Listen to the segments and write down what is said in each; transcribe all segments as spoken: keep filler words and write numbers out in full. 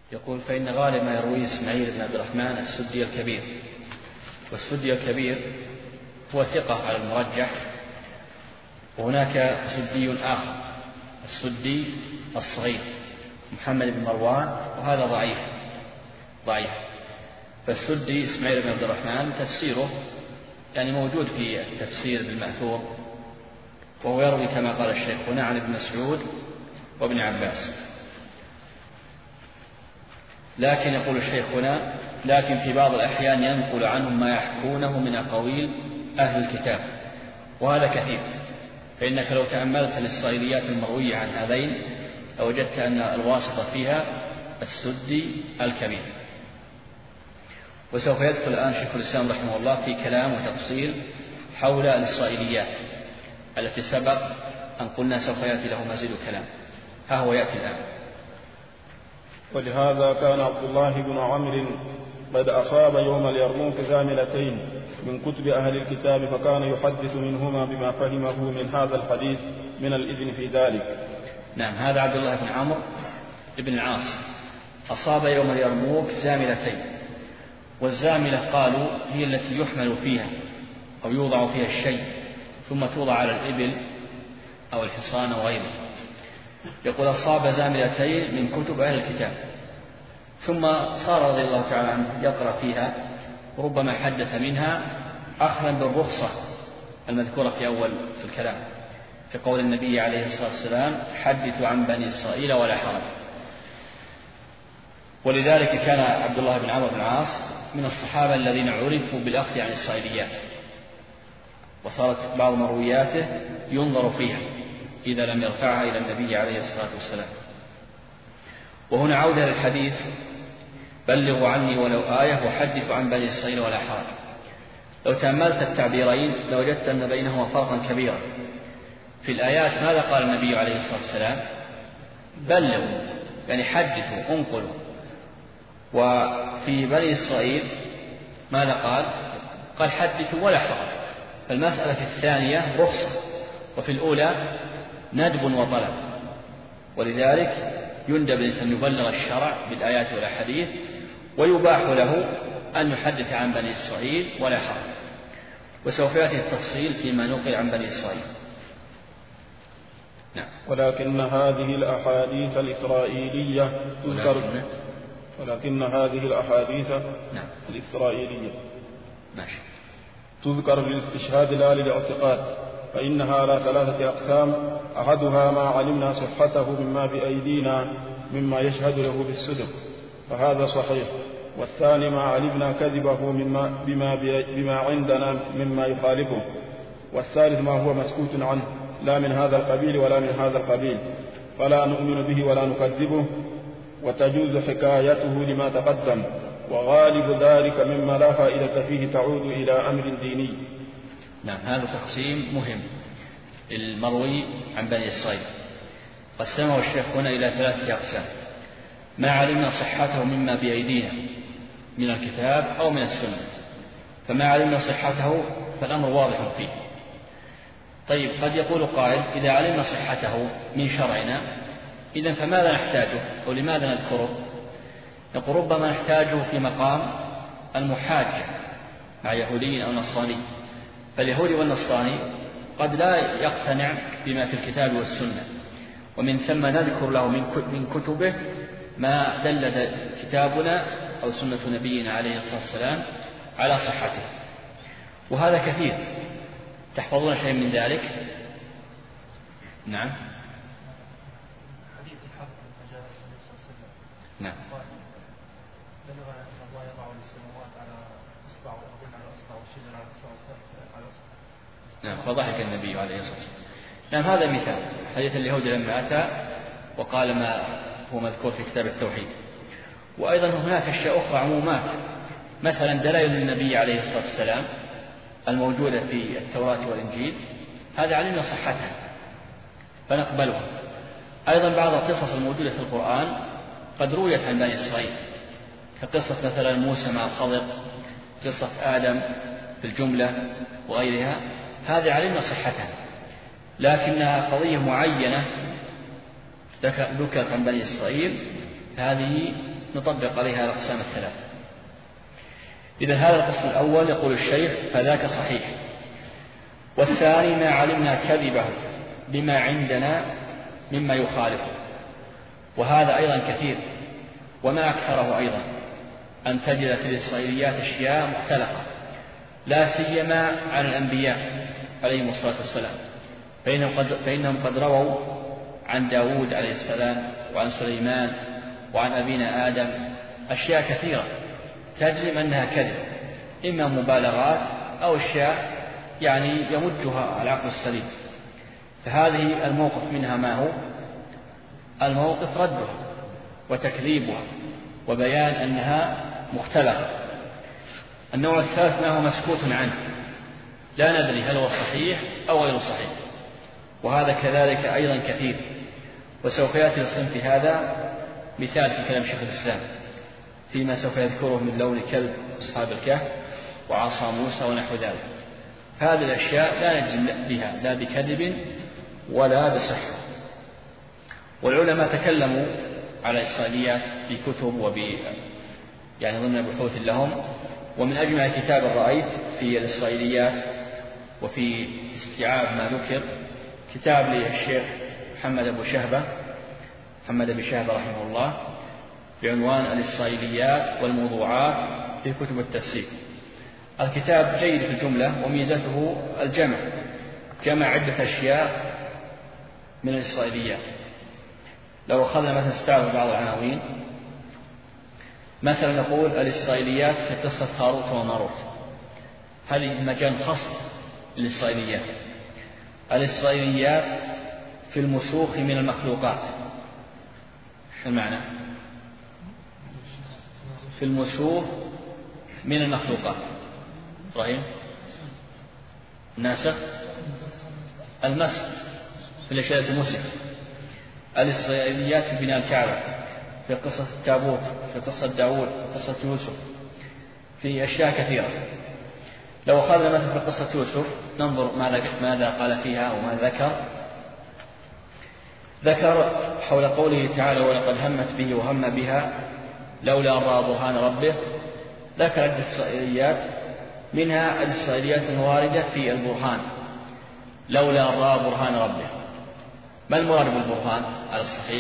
يقول: فإن غالب ما يرويه إسماعيل بن عبد الرحمن السدي الكبير، والسدي الكبير هو ثقة على المرجح، وهناك سدي آخر السدي الصغير محمد بن مروان، وهذا ضعيف ضعيف فالسدي إسماعيل بن عبد الرحمن تفسيره يعني موجود في التفسير بالمأثور، وهو يروي كما قال الشيخ هنا عن ابن مسعود وابن عباس. لكن يقول الشيخ هنا: لكن في بعض الأحيان ينقل عنهم ما يحكونه من أقاويل أهل الكتاب، وهذا كثير، فإنك لو تأملت الإسرائيليات المروية عن هذين لوجدت أن الواسطة فيها السدي الكبير. وسوف يدخل الآن شيخ الإسلام رحمه الله في كلام وتفصيل حول الإسرائيليات التي سبق أن قلنا سوف يأتي له مزيد كلام، ها هو يأتي الآن. ولهذا كان عبد الله بن عمرو قد أصاب يوم اليرموك زاملتين من كتب أهل الكتاب، فكان يحدث منهما بما فهمه من هذا الحديث من الإذن في ذلك. نعم، هذا عبد الله بن عمرو بن العاص أصاب يوم اليرموك زاملتين، والزاملة قالوا هي التي يحمل فيها أو يوضع فيها الشيء ثم توضع على الإبل أو الحصان أو غيره. يقول: أصاب زاملتين من كتب أهل الكتاب، ثم صار رضي الله تعالى عنه يقرأ فيها، ربما حدث منها أخذا بالرخصة المذكورة في أول في الكلام، في قول النبي عليه الصلاة والسلام: حدثوا عن بني إسرائيل ولا حرج. ولذلك كان عبد الله بن عمرو بن العاص من الصحابة الذين عرفوا بالأخذ عن الإسرائيليات، وصارت بعض مروياته ينظر فيها إذا لم يرفعها إلى النبي عليه الصلاة والسلام. وهنا عودة للحديث: بلغوا عني ولو آية وحدثوا عن بني إسرائيل ولا حرج. لو تأملت التعبيرين لوجدت أن بينهما فرقا كبيرا. في الآيات ماذا قال النبي عليه الصلاة والسلام؟ بلغوا، يعني حدثوا، انقلوا. وفي بني إسرائيل ماذا قال؟ قال حدثوا ولا حرج. فالمسألة في الثانية رخصة، وفي الأولى ندب وطلب، ولذلك يندب الإنسان يبلغ الشرع بالآيات والأحاديث، ويباح له أن يحدث عن بني إسرائيل ولا حرج. وسوف يأتي التفصيل فيما نقل عن بني إسرائيل. نعم. ولكن هذه الأحاديث الإسرائيلية تذكر ولكن, ولكن هذه الأحاديث نعم. الإسرائيلية ماشي. تذكر للاستشهاد لا للاعتقاد، فإنها على ثلاثة أقسام: أحدها ما علمنا صحته مما بأيدينا مما يشهد له بالصدق، فهذا صحيح. والثاني ما علمنا كذبه مما بما, بما عندنا مما يخالفه. والثالث ما هو مسكوت عنه لا من هذا القبيل ولا من هذا القبيل، فلا نؤمن به ولا نكذبه، وتجوز حكايته لما تقدم، وغالب ذلك مما لا فائدة فيه تعود إلى أمر ديني. نعم، هذا تقسيم مهم المروي عن بني إسرائيل. قسمه الشيخ هنا إلى ثلاثة أقسام: ما علمنا صحته مما بأيدينا من الكتاب أو من السنة. فما علمنا صحته فالأمر واضح فيه. طيب، قد يقول قائل: إذا علمنا صحته من شرعنا إذن فماذا نحتاجه أو لماذا نذكره؟ نقول: ربما نحتاجه في مقام المحاجة مع يهودي أو نصراني، فاليهودي والنصراني قد لا يقتنع بما في الكتاب والسنة، ومن ثم نذكر له من كتبه ما دل كتابنا أو سنة نبينا عليه الصلاة والسلام على صحته. وهذا كثير. تحفظون شيء من ذلك؟ نعم. نعم. نعم، فضحك النبي عليه الصلاة والسلام. نعم، هذا مثال حديث اليهود لما أتى وقال ما هو مذكور في كتاب التوحيد. وأيضا هناك أشياء أخرى عمومات، مثلا دلائل النبي عليه الصلاة والسلام الموجودة في التوراة والإنجيل، هذا علمنا صحتها فنقبلها. أيضا بعض القصص الموجودة في القرآن قد رويت عن بني إسرائيل، كقصة مثلا موسى مع الخضر، قصة آدم في الجملة وغيرها، هذه علمنا صحتها. لكنها قضية معينة ذكرت عن بني إسرائيل، هذه نطبق عليها الأقسام الثلاث. إذا هذا القسم الأول يقول الشيخ فذاك صحيح. والثاني ما علمنا كذبه بما عندنا مما يخالفه، وهذا أيضا كثير، وما أكثره أيضا أن تجد في الإسرائيليات أشياء مختلقة، لا سيما عن الأنبياء عليهم الصلاة والسلام، فإنهم قد, فإنهم قد رووا عن داود عليه السلام وعن سليمان وعن أبينا آدم أشياء كثيرة تجزم أنها كذب، إما مبالغات أو أشياء يعني يمدها العقل السليم. فهذه الموقف منها ما هو؟ الموقف ردها وتكذيبها وبيان أنها مختلقة. النوع الثالث ما هو مسكوت عنه، لا ندري هل هو صحيح أو غير صحيح، وهذا كذلك أيضا كثير. وسوف يأتي الصنف هذا مثال في كلام شيخ الإسلام فيما سوف يذكره من لون كلب أصحاب الكهف وعصا موسى ونحو ذلك. هذه الأشياء لا نجزم بها لا بكذب ولا بصحة. والعلماء تكلموا على الإسرائيليات في كتب وب يعني ضمن بحوث لهم، ومن أجمع كتاب رأيت في الإسرائيليات وفي استيعاب ما ذكر كتاب للشيخ محمد أبو شهبة محمد أبي شهبة رحمه الله بعنوان الإسرائيليات والموضوعات في كتب التفسير. الكتاب جيد في الجملة، وميزته الجمع، جمع عدة أشياء من الإسرائيليات. لو أخذنا مثلا استعرض بعض العناوين، مثلا نقول الإسرائيليات في قصة هاروت وماروت، هذه مجال خاص للإسرائيليات. الإسرائيليات في المسوخ من المخلوقات، شو المعنى؟ في المسوخ من المخلوقات. إبراهيم ناسخ المسخ في الأشياء المسخ. الإسرائيليات في بناء الكعبة، في قصة التابوت، في قصة داود، في قصة يوسف، في أشياء كثيرة. لو أخذنا مثلا في قصة يوسف ننظر ماذا قال فيها وما ذكر. ذكر حول قوله تعالى ولقد همت به وهم بها لولا أن رأى برهان ربه، ذكر عدة إسرائيليات، منها الإسرائيليات الواردة في البرهان لولا أن رأى برهان ربه. ما المراد بالبرهان على الصحيح؟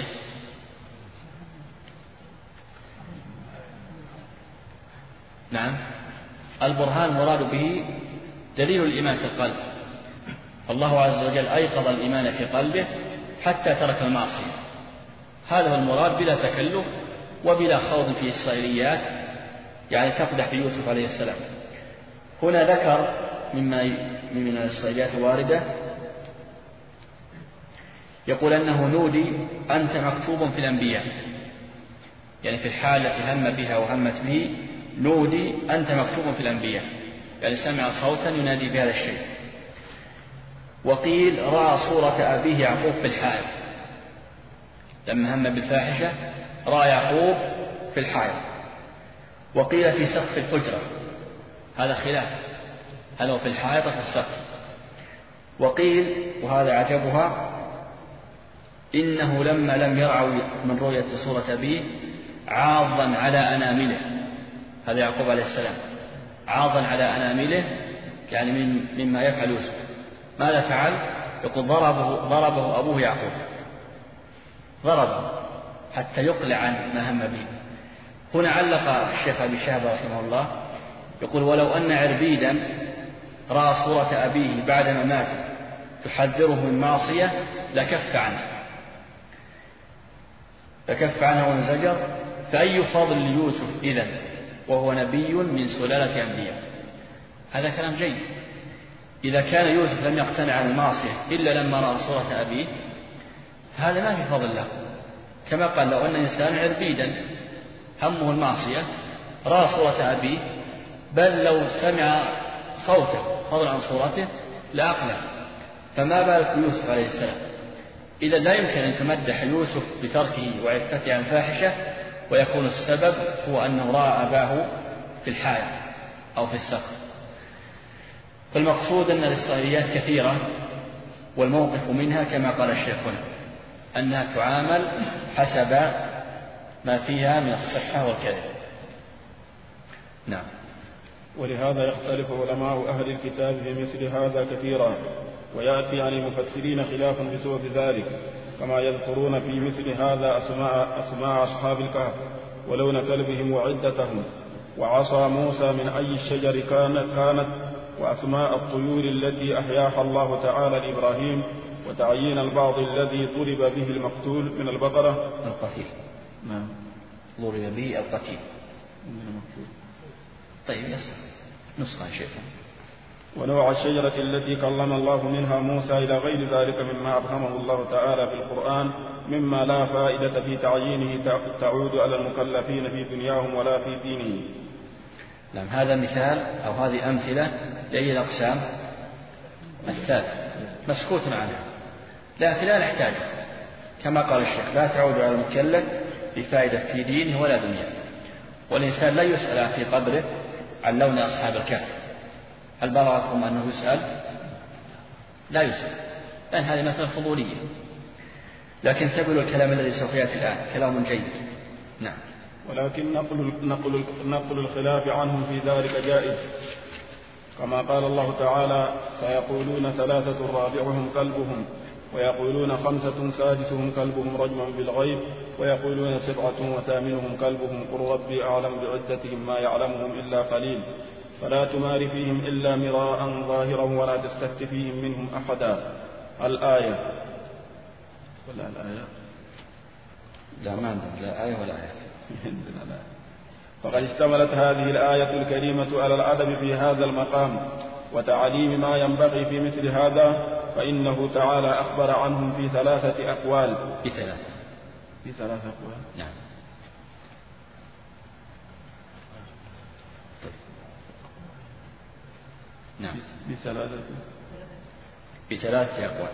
نعم، البرهان مراد به دليل الإيمان في القلب. الله عز وجل أيقظ الإيمان في قلبه حتى ترك المعصية، هذا هو المراد بلا تكلف وبلا خوض في إسرائيليات يعني تقدح بيوسف عليه السلام. هنا ذكر مما من الإسرائيليات الواردة، يقول أنه نودي أنت مكتوب في الأنبياء، يعني في الحالة التي هم بها وهمت به نودي أنت مكتوب في الأنبياء، يعني سمع صوتا ينادي بهذا الشيء. وقيل رأى صورة أبيه يعقوب في الحائط، لما هم بالفاحشة رأى يعقوب في الحائط. وقيل في سقف الحجرة، هذا خلاف، هل هو في الحائط أو في السقف. وقيل وهذا عجبها إنه لما لم يرعوا من رؤية صورة أبيه عاضا على أنامله، هذا يعقوب عليه السلام عاضا على أنامله يعني من مما يفعل يوسف. ماذا فعل؟ يقول ضربه, ضربه أبوه يعقوب، ضربه حتى يقلع عن ما هم به. هنا علق الشيخ أبي شهبة رحمه الله يقول ولو أن عربيدا رأى صورة أبيه بعدما مات تحذره من معصية لكف عنه لكف عنه وانزجر، فأي فضل ليوسف إذن وهو نبي من سلالة أنبياء. هذا كلام جيد. إذا كان يوسف لم يقتنع عن المعصية إلا لما رأى صورة أبيه، هذا ما في فضل له. كما قال لو أن إنسان عربيدا همه المعصية رأى صورة أبيه، بل لو سمع صوته فضلا عن صورته لأقلع، فما بالك يوسف عليه السلام. إذا لا يمكن أن تمدح يوسف بتركه وعفته عن فاحشة ويكون السبب هو أنه رأى أباه في الحائط أو في السقف. فالمقصود أن الإسرائيليات كثيرة، والموقف منها كما قال الشيخ هنا أنها تعامل حسب ما فيها من الصحة والكذب. نعم. ولهذا يختلف علماء أهل الكتاب في مثل هذا كثيرا، ويأتي عن المفسرين خلاف بسبب ذلك، كما يذكرون في مثل هذا أسماء, أسماء أصحاب الكهف ولون كلبهم وعدتهم، وعصا موسى من أي الشجر كانت, كانت وأسماء الطيور التي أحياها الله تعالى لإبراهيم، وتعيين البعض الذي ضرب به المقتول من البقرة القتيل. نعم. ضرب به القتيل من المقتول. طيب يصح نسخة شيئا. ونوع الشجرة التي كلم الله منها موسى إلى غير ذلك مما أبهمه الله تعالى في القرآن مما لا فائدة في تعيينه تعود على المكلفين في دنياهم ولا في دينهم. نعم. هذا مثال أو هذه أمثلة لأي الأقسام الثالث مسكوت عنها، لكن لا نحتاج كما قال الشيخ لا تعود على المكلف بفائدة في دينه ولا دنياه. والإنسان لا يسأل في قبره عن لون أصحاب الكهف، هل بلغكم أنه يسأل؟ لا يسأل، لأن هذه مسألة فضولية، لكن تقبل الكلام الذي سوف يأتي الآن كلام جيد. نعم. ولكن نقل, نقل, نقل الخلاف عنهم في ذلك جائز، كما قال الله تعالى سيقولون ثلاثة رابعهم كلبهم، ويقولون خمسة سادسهم كلبهم رجما بالغيب، ويقولون سبعة وثامنهم كلبهم قل ربي أعلم بعدتهم ما يعلمهم إلا قليل فلا تمار فيهم إلا مراء ظاهرا ولا تستفت فيهم منهم أحدا. الآية. ولا الآية؟ لا ما عندنا لا آية ولا آية. فقد اشتملت هذه الآية الكريمة على الأدب في هذا المقام وتعليم ما ينبغي في مثل هذا، فإنه تعالى أخبر عنهم في ثلاثة أقوال. في ثلاثة في ثلاثة أقوال. نعم. طيب. نعم. بثلاثة بثلاثة أقوال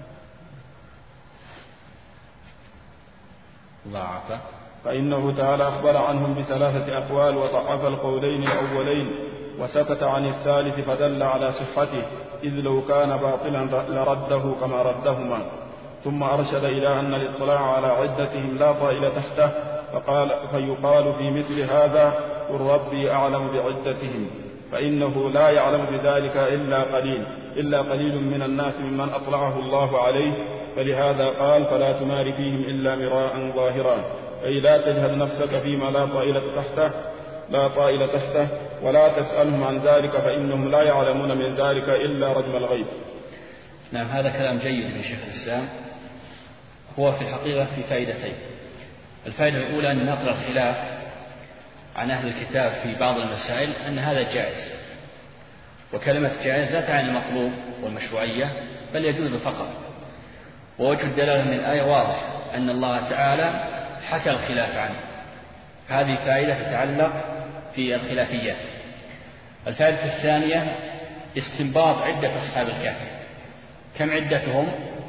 ضاعف. فإنه تعالى أخبر عنهم بثلاثة أقوال وضعف القولين الأولين وسكت عن الثالث فدل على صحته، إذ لو كان باطلا لرده كما ردهما. ثم أرشد إلى أن الاطلاع على عدتهم لا طائل تحته، فقال فيقال في مثل هذا قل ربي أعلم بعدتهم، فإنه لا يعلم بذلك إلا قليل إلا قليل من الناس ممن أطلعه الله عليه، فلهذا قال فلا تمار فيهم إلا مراء ظاهرا، أي لا تجهل نفسك فيما لا طائل تحته لا طائل تحته ولا تسألهم عن ذلك، فإنهم لا يعلمون من ذلك إلا رجم الغيب. نعم. هذا كلام جيد من شيخ الإسلام، هو في الحقيقة في فائدتين. الفائدة الأولى أن نقل الخلاف عن أهل الكتاب في بعض المسائل أن هذا جائز، وكلمة جائز لا تعني المطلوب والمشروعية بل يجوز فقط. ووجه الدلالة من الآية واضح أن الله تعالى حكى الخلاف عنه، هذه فائدة تتعلق في الخلافيات. الفائدة الثانية استنباط عدة أصحاب الكهف. كم عدتهم؟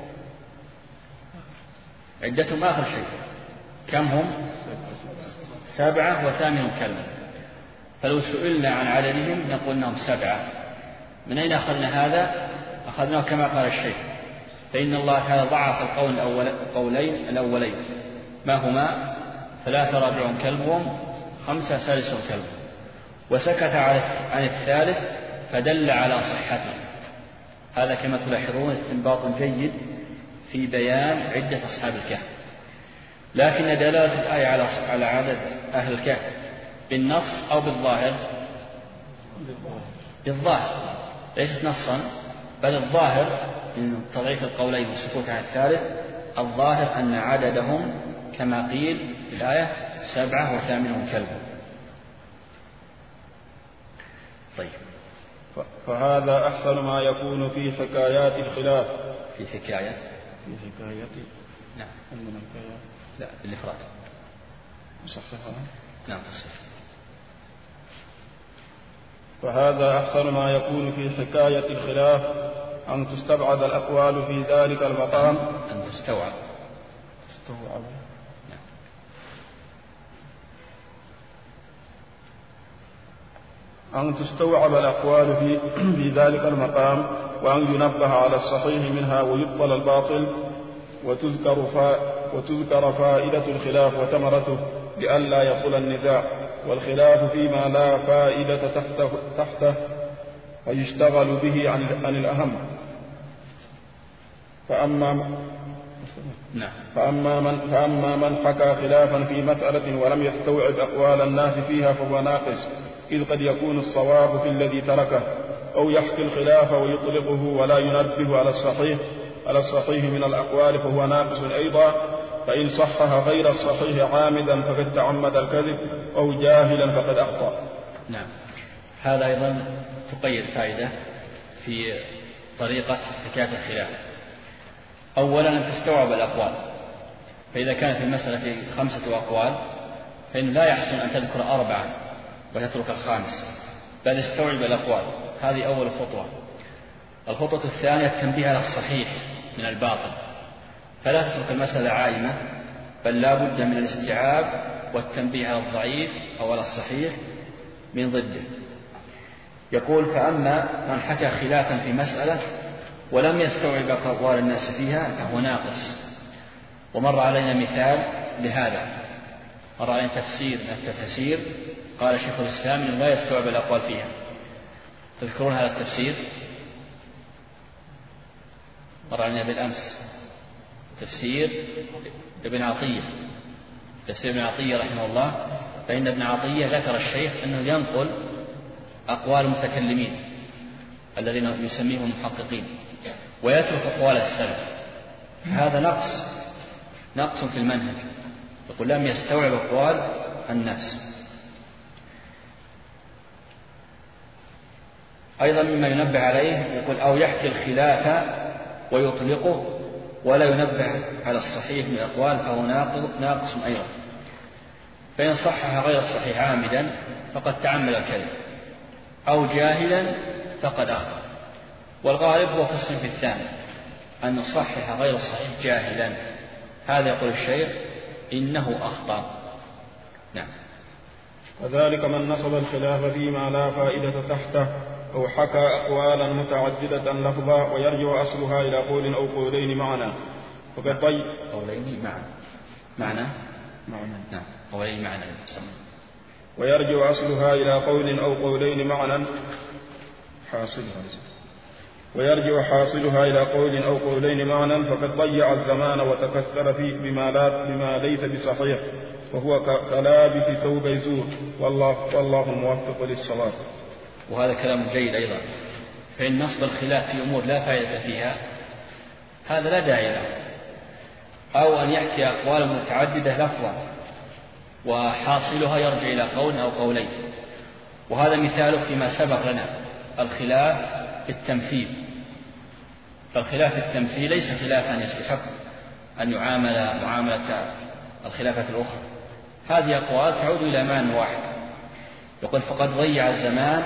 عدتهم آخر شيء كم هم؟ سبعة وثامنهم كلمة. فلو سئلنا عن عددهم نقول أنهم سبعة. من أين أخذنا هذا؟ أخذناه كما قال الشيخ، فإن الله تعالى ضعف القول القولين الأولين ما هما ثلاثة رابعهم كلبهم خمسة سادسهم كلبهم، وسكت عن الثالث فدل على صحته. هذا كما تلاحظون استنباط جيد في بيان عدة أصحاب الكهف. لكن دلالة الآية على على عدد أهل الكهف بالنص أو بالظاهر؟ بالظاهر، ليست نصا بل الظاهر من تضعيف القولين والسكوت عن الثالث. الظاهر أن عددهم كما قيل في الآية سبعة وثامنهم كلبهم. طيب. فهذا أحسن ما يكون في حكايات الخلاف. في حكايات في حكايات نعم عندنا الحكايات لا بالإفراد مصححها نعم تصحيح. فهذا أحسن ما يكون في حكاية الخلاف أن تستبعد الأقوال في ذلك المقام أن تستوعب تستوعب أن تستوعب الأقوال في, في ذلك المقام، وأن ينبه على الصحيح منها ويبطل الباطل، وتذكر, فا وتذكر فائدة الخلاف وثمرته لئلا يطول النزاع، والخلاف فيما لا فائدة تحته, تحته فيشتغل به عن, عن الأهم. فأما فأما من, فأما من حكى خلافا في مسألة ولم يستوعب أقوال الناس فيها فهو ناقص، إذ قد يكون الصواب في الذي تركه، أو يحكي الخلاف ويطلقه ولا ينبه على الصحيح على الصحيح من الأقوال فهو ناقص أيضا. فإن صحح غير الصحيح عامدا فقد تعمد الكذب، أو جاهلا فقد أخطأ. نعم. هذا أيضا تقيد فائدة في طريقة حكاية الخلاف. أولا أن تستوعب الأقوال، فإذا كانت المسألة خمسة أقوال فإنه لا يحسن أن تذكر أربعة وتترك الخامس، بل استوعب الأقوال. هذه أول خطوة. الخطوة الثانية التنبيه على الصحيح من الباطل، فلا تترك المسألة عائمة، بل لا بد من الاستيعاب والتنبيه على الضعيف أو على الصحيح من ضده. يقول: فأما من حكى خلافا في مسألة ولم يستوعب أقوال الناس فيها فهو ناقص. ومر علينا مثال لهذا، مر علينا تفسير من التفسير قال شيخ الإسلام إنه لا يستوعب الأقوال فيها. تذكرون هذا التفسير؟ مر علينا بالأمس تفسير ابن عطية، تفسير ابن عطية رحمه الله. فإن ابن عطية ذكر الشيخ أنه ينقل أقوال المتكلمين الذين يسميهم المحققين ويترك أقوال السلف. هذا نقص نقص في المنهج. يقول: لم يستوعب أقوال الناس. أيضا مما ينبه عليه يقول: أو يحكي الخلاف ويطلقه ولا ينبه على الصحيح من الأقوال فهو ناقص أيضا. فإن صحح غير الصحيح عامدا فقد تعمد الكذب، أو جاهلا فقد أخطأ. والغالب هو في الصنف الثاني، أن نصحح غير الصحيح جاهلا. هذا يقول الشيخ إنه أخطأ. نعم. وذلك من نصب الخلاف فيما لا فائدة تحته، أو حكى أقوالا متعددة لفظا ويرجع أصلها إلى قول أو قولين معنا. فقد طيب قولين معنا معنى معنا نعم قولين معنا ويرجع أصلها إلى قول أو قولين معنا حاصلها ويرجع حاصلها إلى قول أو قولين معنا فقد ضيع الزمان وتكثر فيه بما, لا بما ليس بصحيح، وهو كلابس ثوب يزور، والله, والله الموفق للصواب. وهذا كلام جيد أيضا. فإن نصب الخلاف في أمور لا فائدة فيها هذا لا داعي له، أو أن يحكي أقوال متعددة لفظا وحاصلها يرجع إلى قول أو قولين. وهذا مثال فيما سبق لنا، الخلاف في التمثيل. فالخلاف في التمثيل ليس خلافا يستحق أن يعامل معاملة الخلافة الأخرى. هذه أقوال تعود إلى معنى واحد. يقول: فقد ضيع الزمان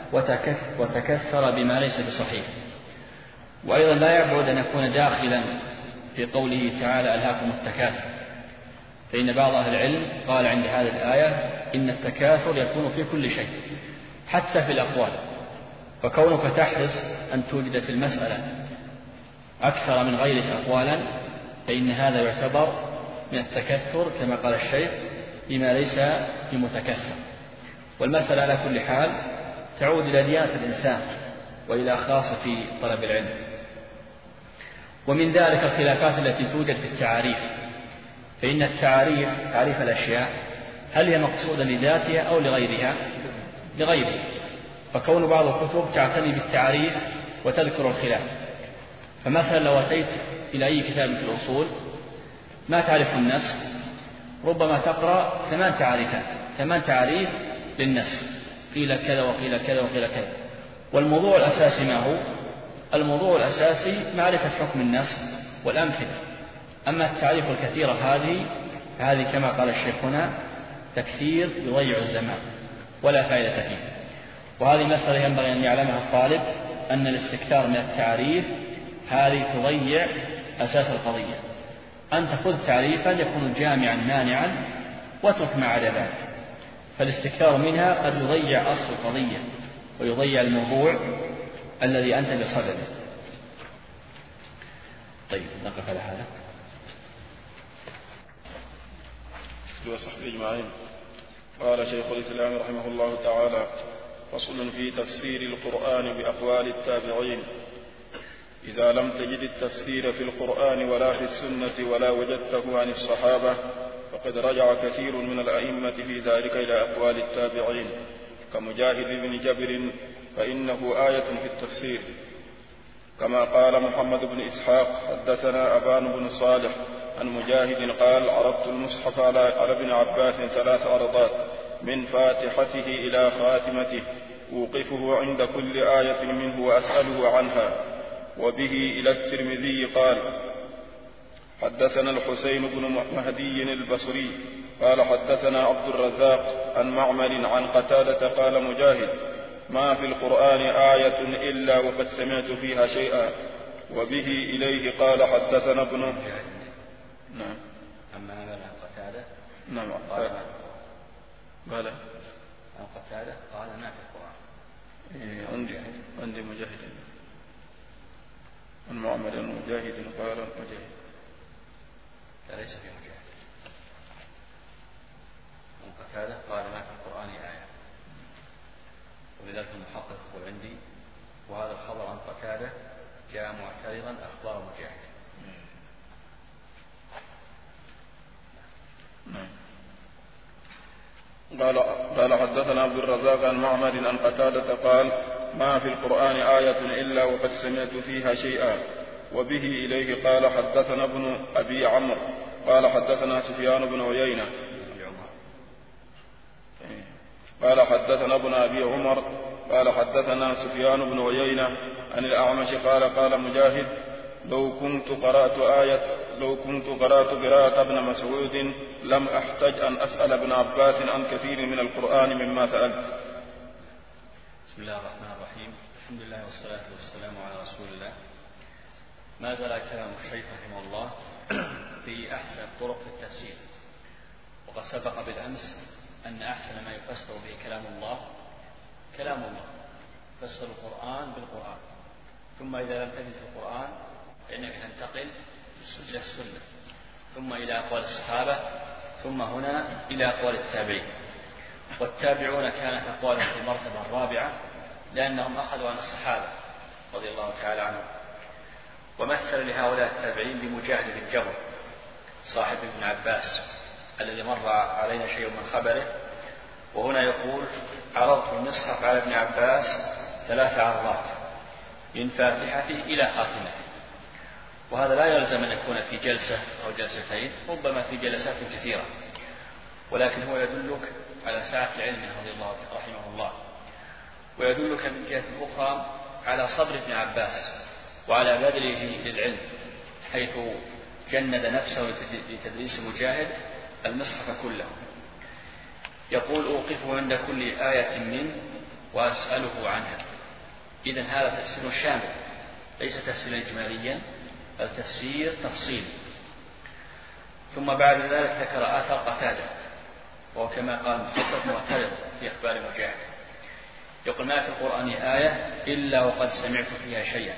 وتكثر بما ليس بصحيح. وأيضا لا يبعد أن يكون داخلا في قوله تعالى: ألهاكم التكاثر. فإن بعض أهل العلم قال عند هذه الآية إن التكاثر يكون في كل شيء حتى في الأقوال. فكونك تحرص أن توجد في المسألة أكثر من غيرك أقوالا فإن هذا يعتبر من التكثر كما قال الشيخ بما ليس بمتكثر. والمسألة على كل حال تعود إلى ديانة الإنسان وإلى خاصة طلب العلم. ومن ذلك الخلافات التي توجد في التعاريف. فإن التعاريف تعريف الأشياء هل هي مقصودة لذاتها أو لغيرها؟ لغيرها. فكون بعض الكتب تعتني بالتعريف وتذكر الخلاف. فمثلا لو أتيت إلى أي كتاب في الأصول ما تعرف النسخ ربما تقرأ ثمان تعريفات ثمان تعريف للنسخ، قيل كذا وقيل كذا وقيل كذا. والموضوع الأساسي ما هو؟ الموضوع الأساسي معرفة حكم النسخ والأمثلة. أما التعريف الكثيرة هذه فهذه كما قال الشيخ هنا تكثير يضيع الزمان ولا فائدة فيه. وهذه مسألة ينبغي أن يعلمها الطالب، أن الاستكثار من التعريف هذه تضيع أساس القضية. أن تأخذ تعريفا يكون جامعا مانعا واترك ما عدا ذلك. فالاستكثار منها قد يضيع أصل القضية ويضيع الموضوع الذي أنت بصدده. طيب نقف على هذا. وصحبه أجمعين. قال شيخ الإسلام رحمه الله تعالى: فصل في تفسير القرآن بأقوال التابعين. إذا لم تجد التفسير في القرآن ولا في السنة ولا وجدته عن الصحابة فقد رجع كثير من الأئمة في ذلك إلى أقوال التابعين كمجاهد بن جبر فإنه آية في التفسير، كما قال محمد بن إسحاق حدثنا أبان بن صالح عن مجاهد قال: عرضت المصحف على ابن عباس ثلاث عرضات من فاتحته إلى خاتمته أوقفه عند كل آية منه وأسأله عنها. وبه إلى الترمذي قال: حدثنا الحسين بن مهدي البصري قال حدثنا عبد الرزاق عن معمر عن قتادة قال مجاهد: ما في القرآن آية إلا وقد سمعت فيها شيئا. وبه إليه قال حدثنا ابن نعم أما عن قتادة نعم قال قال عن قتادة قال ما في القرآن. إيه عندي عندي مجاهد عن معمر مجاهد قال مجاهد ليس في مجاهد. عن قتادة قال ما في القرآن آية، ولذلك المحقق يقول عندي: وهذا الخبر عن قتادة جاء معترضا أخبار مجاهد. قال قال حدثنا عبد الرزاق عن معمر عن قتادة قال: ما في القرآن آية إلا وقد سمعت فيها شيئا. وبه إليه قال حدثنا ابن أبي عمرو قال حدثنا سفيان بن عيينة قال حدثنا ابن أبي عمر قال حدثنا سفيان بن عيينة عن الأعمش قال قال مجاهد: لو كنت قرأت آية لو كنت قرأت قراءة ابن مسعود لم أحتج أن أسأل ابن عباس عن كثير من القرآن مما سألت. بسم الله الرحمن الرحيم. الحمد لله والصلاة والسلام على رسول الله. ما زال كلام الشيخ رحمه الله في أحسن الطرق في التفسير، وقد سبق بالأمس أن أحسن ما يفسر به كلام الله كلام الله، فسر القرآن بالقرآن، ثم إذا لم تجد في القرآن فإنك تنتقل إلى السنة، ثم إلى أقوال الصحابة، ثم هنا إلى أقوال التابعين. والتابعون كانت أقوالهم في المرتبة الرابعة لأنهم أخذوا عن الصحابة رضي الله تعالى عنهم. ومثل لهؤلاء التابعين بمجاهد بن جبر صاحب ابن عباس الذي مر علينا شيء من خبره، وهنا يقول: عرضت المصحف على ابن عباس ثلاث عرضات من فاتحته إلى خاتمته. وهذا لا يلزم أن يكون في جلسة أو جلستين، ربما في جلسات كثيرة، ولكن هو يدلك على سعة العلم رضي الله رحمه الله، ويدلك من جهة أخرى على صبر ابن عباس وعلى بذله للعلم، حيث جند نفسه لتدريس مجاهد المصحف كله. يقول: أوقفه عند كل آية منه وأسأله عنها. إذن هذا تفسير شامل ليس تفسيرا إجماليا، بل تفسير تفصيلي. ثم بعد ذلك ذكر آثار قتادة، وهو كما قال محقق معترض في أخبار مجاهد. يقول: ما في القرآن آية إلا وقد سمعت فيها شيئا.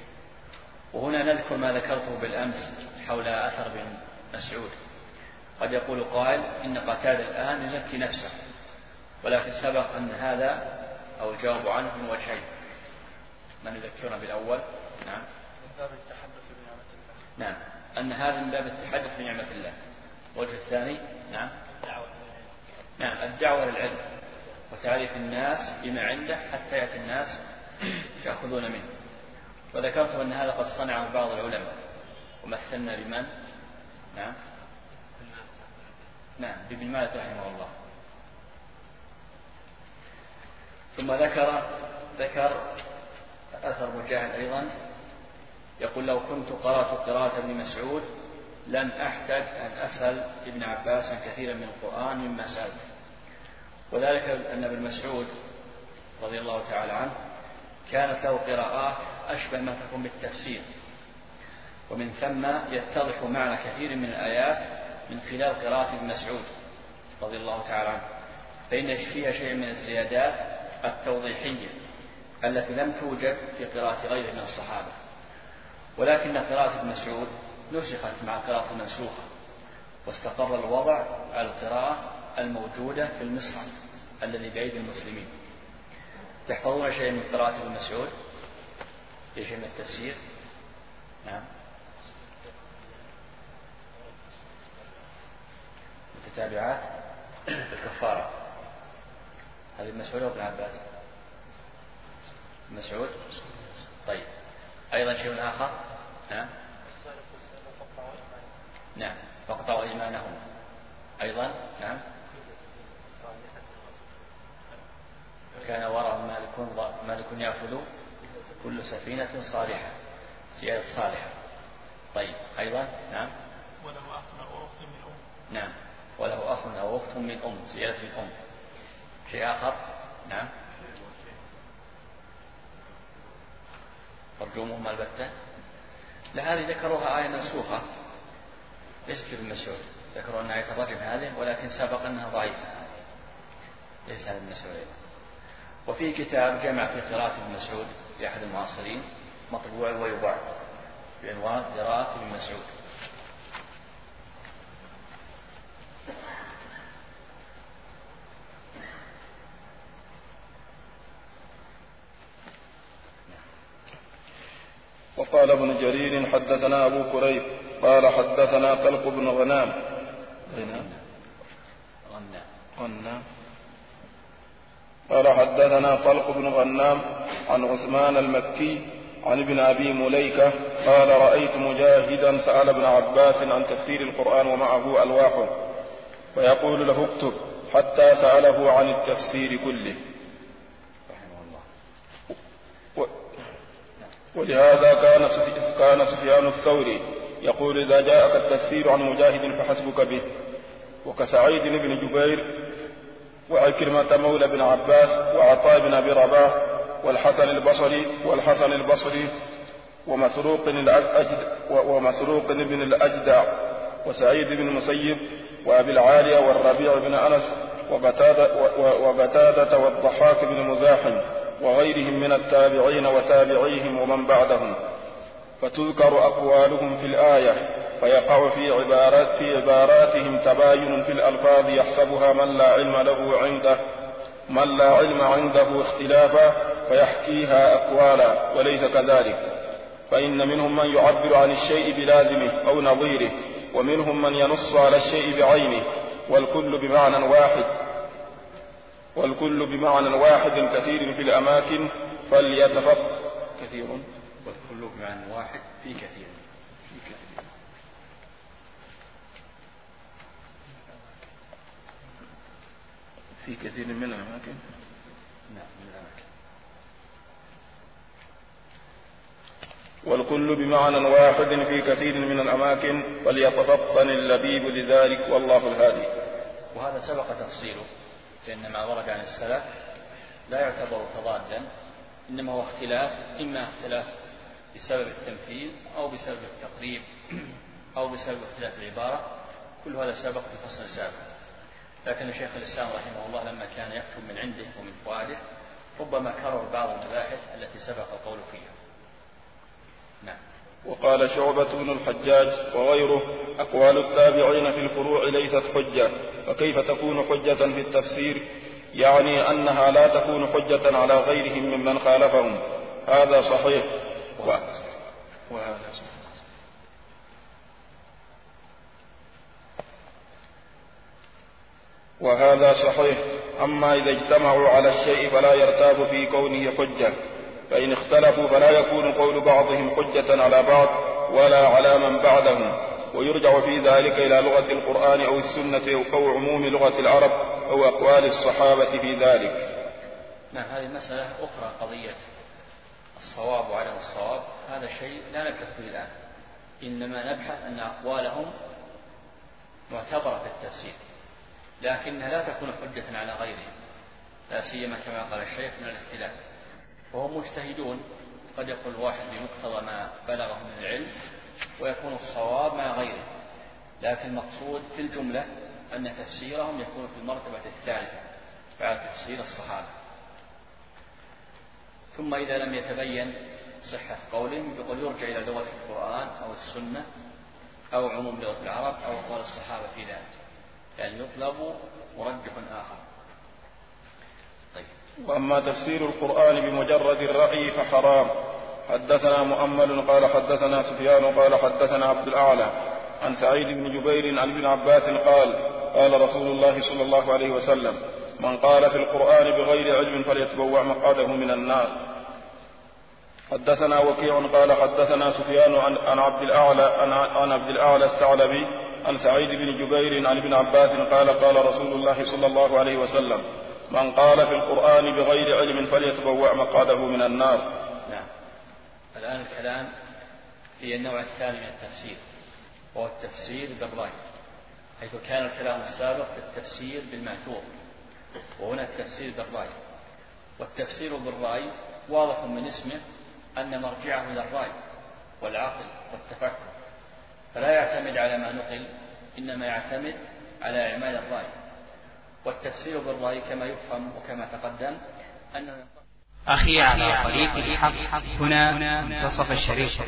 وهنا نذكر ما ذكرته بالأمس حول أثر بن مسعود. قد يقول قائل: إن قتادة الآن يزكي نفسه، ولكن سبق أن هذا أو الجواب عنه من وجهين. من يذكرنا بالأول؟ نعم، من باب التحدث بنعمة الله. نعم، أن هذا من باب التحدث بنعمة الله. الوجه الثاني نعم الدعوة نعم الدعوة للعلم وتعريف الناس بما عنده حتى يأتي الناس يأخذون منه. وذكرت أن هذا قد صنعه بعض العلماء، ومثلنا بمن؟ نعم نعم بابن مالك رحمه الله. ثم ذكر ذكر أثر مجاهد أيضا، يقول: لو كنت قرأت قراءة ابن مسعود لم أحتاج أن أسأل ابن عباس كثيرا من القرآن مما سألت. وذلك أن ابن مسعود رضي الله تعالى عنه كانت له قراءات أشبه ما تكون بالتفسير، ومن ثم يتضح معنى كثير من الآيات من خلال قراءة ابن مسعود رضي الله تعالى عنه، فإن فيها شيء من الزيادات التوضيحية التي لم توجد في قراءة غيره من الصحابة. ولكن قراءة ابن مسعود نسخت مع قراءة المنسوخة، واستقر الوضع على القراءة الموجودة في المصحف الذي بأيدي المسلمين. تحفظون شيء من قراءة ابن مسعود؟ في شيء من التفسير؟ نعم. متتابعات الكفارة هذه ابن مسعود وابن عباس؟ مسعود. طيب أيضا شيء آخر؟ نعم. نعم فاقطعوا إيمانهم أيضا. نعم. كان وراء مالك مالك يأخذ كل سفينة صالحة، زيادة صالحة. طيب أيضا. نعم. وله أخ أو أخت من أم. نعم وله أخ أو أخت من أم، زيادة الأم. شيء آخر. نعم. ترجمهم البتة. لهذه ذكروها آية منسوخة ليست في المسعود، ذكروا أن آية الرجم هذه ولكن سبق أنها ضعيفة ليس هذا المسعود. وفي كتاب جمع في قراءة ابن مسعود لأحد المعاصرين مطبوع ويباع بعنوان قراءة ابن مسعود. وقال ابن جرير حدثنا أبو كريب قال حدثنا طلق بن غنام غنام قال حدثنا طلق بن غنام عن عثمان المكي عن ابن أبي مليكة قال رأيت مجاهدا سأل ابن عباس عن تفسير القرآن ومعه ألواح فيقول له اكتب حتى سأله عن التفسير كله. ولهذا كان كان سفيان الثوري يقول إذا جاءك التفسير عن مجاهد فحسبك به. وكسعيد بن جبير وعكرمة مولى بن عباس وعطاء بن أبي رباح والحسن البصري والحسن البصري ومسروق ومسروق بن الأجدع وسعيد بن المسيب وأبي العالية والربيع بن أنس وبتادة, وبتادة والضحاك بن مزاحم وغيرهم من التابعين وتابعيهم ومن بعدهم، فتذكر أقوالهم في الآية فيقع في عبارات في عباراتهم تباين في الألفاظ يحسبها من لا علم له عنده من لا علم عنده اختلافا فيحكيها أقوالا وليس كذلك، فإن منهم من يعبر عن الشيء بلازمه أو نظيره ومنهم من ينص على الشيء بعينه والكل بمعنى واحد والكل بمعنى واحد كثير في الأماكن فليتفق كثير والكل بمعنى واحد في كثير في كثير في كثير من الأماكن. نعم من الأماكن. والكل بمعنى واحد في كثير من الأماكن فليتفطن اللبيب لذلك والله الهادي. وهذا سبق تفصيله، لأن ما ورد عن السلف لا يعتبر تضادا، إنما هو اختلاف، إما اختلاف بسبب التمثيل أو بسبب التقريب أو بسبب اختلاف العبارة، كل هذا سبق في فصل سابق. لكن شيخ الإسلام رحمه الله لما كان يكتب من عنده ومن فؤاده ربما كرر بعض المباحث التي سبق القول فيها. نعم. وقال شعبة بن الحجاج وغيره أقوال التابعين في الفروع ليست حجة، فكيف تكون حجة في التفسير؟ يعني أنها لا تكون حجة على غيرهم ممن خالفهم. هذا صحيح وهذا صحيح. وهذا صحيح. أما إذا اجتمعوا على الشيء فلا يرتاب في كونه حجة، فإن اختلفوا فلا يكون قول بعضهم حجة على بعض ولا على من بعدهم، ويرجع في ذلك إلى لغة القرآن أو السنة أو عموم لغة العرب أو أقوال الصحابة في ذلك. نعم. هذه مسألة أخرى، قضية الصواب وعدم الصواب، هذا الشيء لا نبحث فيه الآن، إنما نبحث أن أقوالهم معتبرة في التفسير، لكنها لا تكون حجة على غيرهم، لا سيما كما قال الشيخ من الاختلاف، وهم مجتهدون، قد يقول واحد بمقتضى ما بلغه من العلم ويكون الصواب مع غيره، لكن المقصود في الجملة أن تفسيرهم يكون في المرتبة الثالثة بعد تفسير الصحابة. ثم إذا لم يتبين صحة قولهم يقول يرجع إلى لغة القرآن أو السنة أو عموم لغة العرب أو أقوال الصحابة في ذلك، يعني يطلب مرجح آخر. طيب. وأما تفسير القرآن بمجرد الرأي فحرام. حدثنا مؤمل قال حدثنا سفيان قال حدثنا عبد الأعلى عن سعيد بن جبير عن ابن عباس قال قال رسول الله صلى الله عليه وسلم: من قال في القرآن بغير علم فليتبوأ مقعده من النار. حدثنا وكيع قال حدثنا سفيان عن عبد الأعلى عن عبد الأعلى الثعلبي عن سعيد بن جبير عن ابن عباس قال قال رسول الله صلى الله عليه وسلم: من قال في القرآن بغير علم فليتبوأ مقعده من النار. نعم. الآن الكلام في النوع الثاني من التفسير، وهو التفسير بالرأي، حيث كان الكلام السابق في التفسير بالمأثور، وهنا التفسير بالرأي. والتفسير بالرأي واضح من اسمه أن مرجعه إلى الرأي والعقل والتفكر، فلا يعتمد على ما نقل، إنما يعتمد على إعمال الرأي. والتفسير بالرأي كما يفهم وكما تقدم أنه أخي على طريق الحق هنا منتصف الشريف.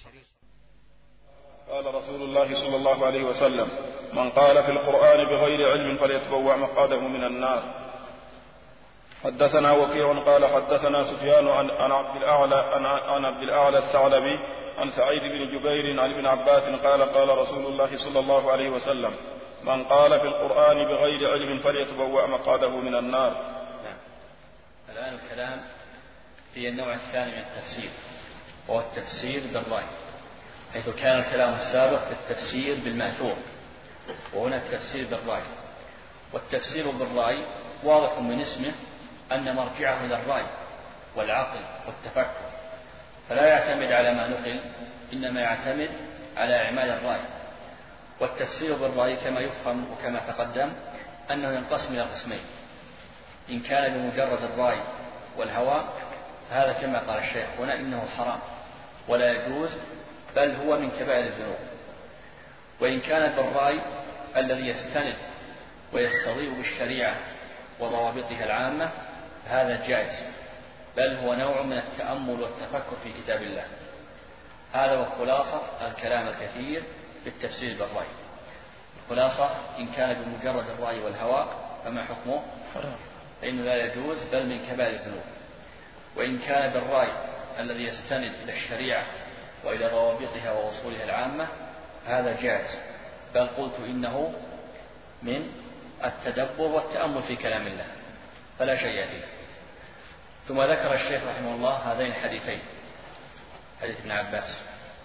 قال رسول الله صلى الله عليه وسلم: من قال في القرآن بغير علم فليتبوأ مقعده من النار. حدثنا وكيع قال حدثنا سفيان عن عبد الأعلى عن عبد الأعلى الثعلبي عن سعيد بن جبير عن ابن عباس قال قال رسول الله صلى الله عليه وسلم: من قال في القرآن بغير علم فليتبوأ مقعده من النار. نعم. الآن الكلام في النوع الثاني من التفسير، وهو التفسير بالرأي، حيث كان الكلام السابق في التفسير بالمأثور، وهنا التفسير بالرأي. والتفسير بالرأي واضح من اسمه أن مرجعه إلى الرأي والعقل والتفكر، فلا يعتمد على ما نقل، إنما يعتمد على إعمال الرأي. والتفسير بالرأي كما يفهم وكما تقدم أنه ينقسم إلى قسمين: إن كان بمجرد الرأي والهوى، هذا كما قال الشيخ هنا إنه حرام ولا يجوز، بل هو من كبائر الذنوب. وإن كان بالرأي الذي يستند ويستضيء بالشريعة وضوابطها العامة، هذا جائز، بل هو نوع من التأمل والتفكر في كتاب الله. هذا هو خلاصة الكلام الكثير في التفسير بالرأي. الخلاصة: إن كان بمجرد الرأي والهوى فما حكمه؟ فإنه لا يجوز، بل من كبائر الذنوب. وإن كان بالرأي الذي يستند إلى الشريعة وإلى ضوابطها وأصولها العامة، هذا جائز، بل قلت إنه من التدبر والتأمل في كلام الله، فلا شيء فيه. ثم ذكر الشيخ رحمه الله هذين الحديثين، حديث ابن عباس.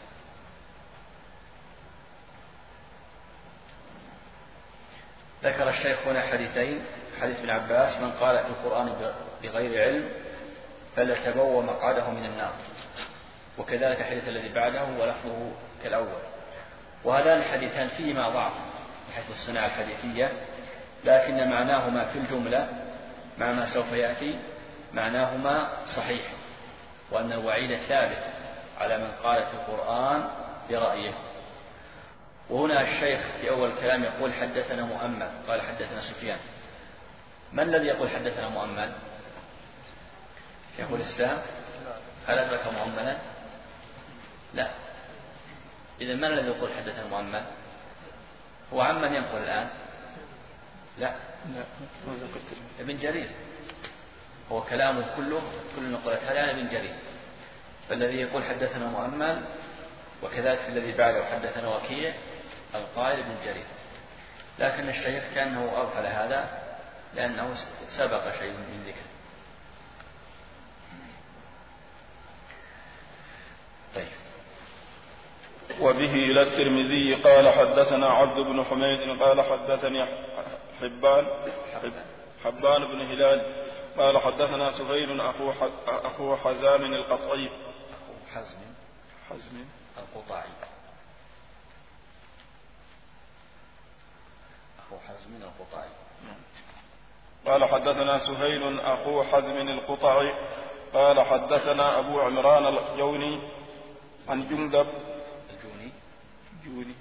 ذكر الشيخ هنا حديثين: حديث ابن عباس: من قال في القرآن بغير علم فليتبوأ مقعده من النار. وكذلك الحديث الذي بعده ولفظه كالأول. وهذان الحديثان فيهما ضعف من حيث الصناعة الحديثية، لكن معناهما في الجملة مع ما سوف يأتي معناهما صحيح، وأن الوعيد ثابت على من قال في القرآن برأيه. وهنا الشيخ في أول الكلام يقول حدثنا مؤمل، قال حدثنا سفيان. من الذي يقول حدثنا مؤمل؟ شيخ الإسلام؟ هل أدرك مؤملا؟ لا. إذا من الذي يقول حدثنا مؤمل؟ هو عمن ينقل الآن؟ لا، ابن جرير. هو كلامه كله كل نقلت هذا ابن جرير، فالذي يقول حدثنا مؤمل، وكذلك الذي بعده حدثنا وكيع، القائل ابن جرير. لكن الشيخ كأنه أغفل هذا لأنه سبق شيء من ذكر. طيب. وبه إلى الترمذي قال حدثنا عبد بن حميد قال حدثني حبان حبان بن هلال قال حدثنا سهيل أخو أخو حزام القطعي أخو حزم حزم القطعي أخو حزم القطعي قال حدثنا سهيل أخو حزم القطعي قال حدثنا أبو عمران الجوني عن جندب الجوني جوني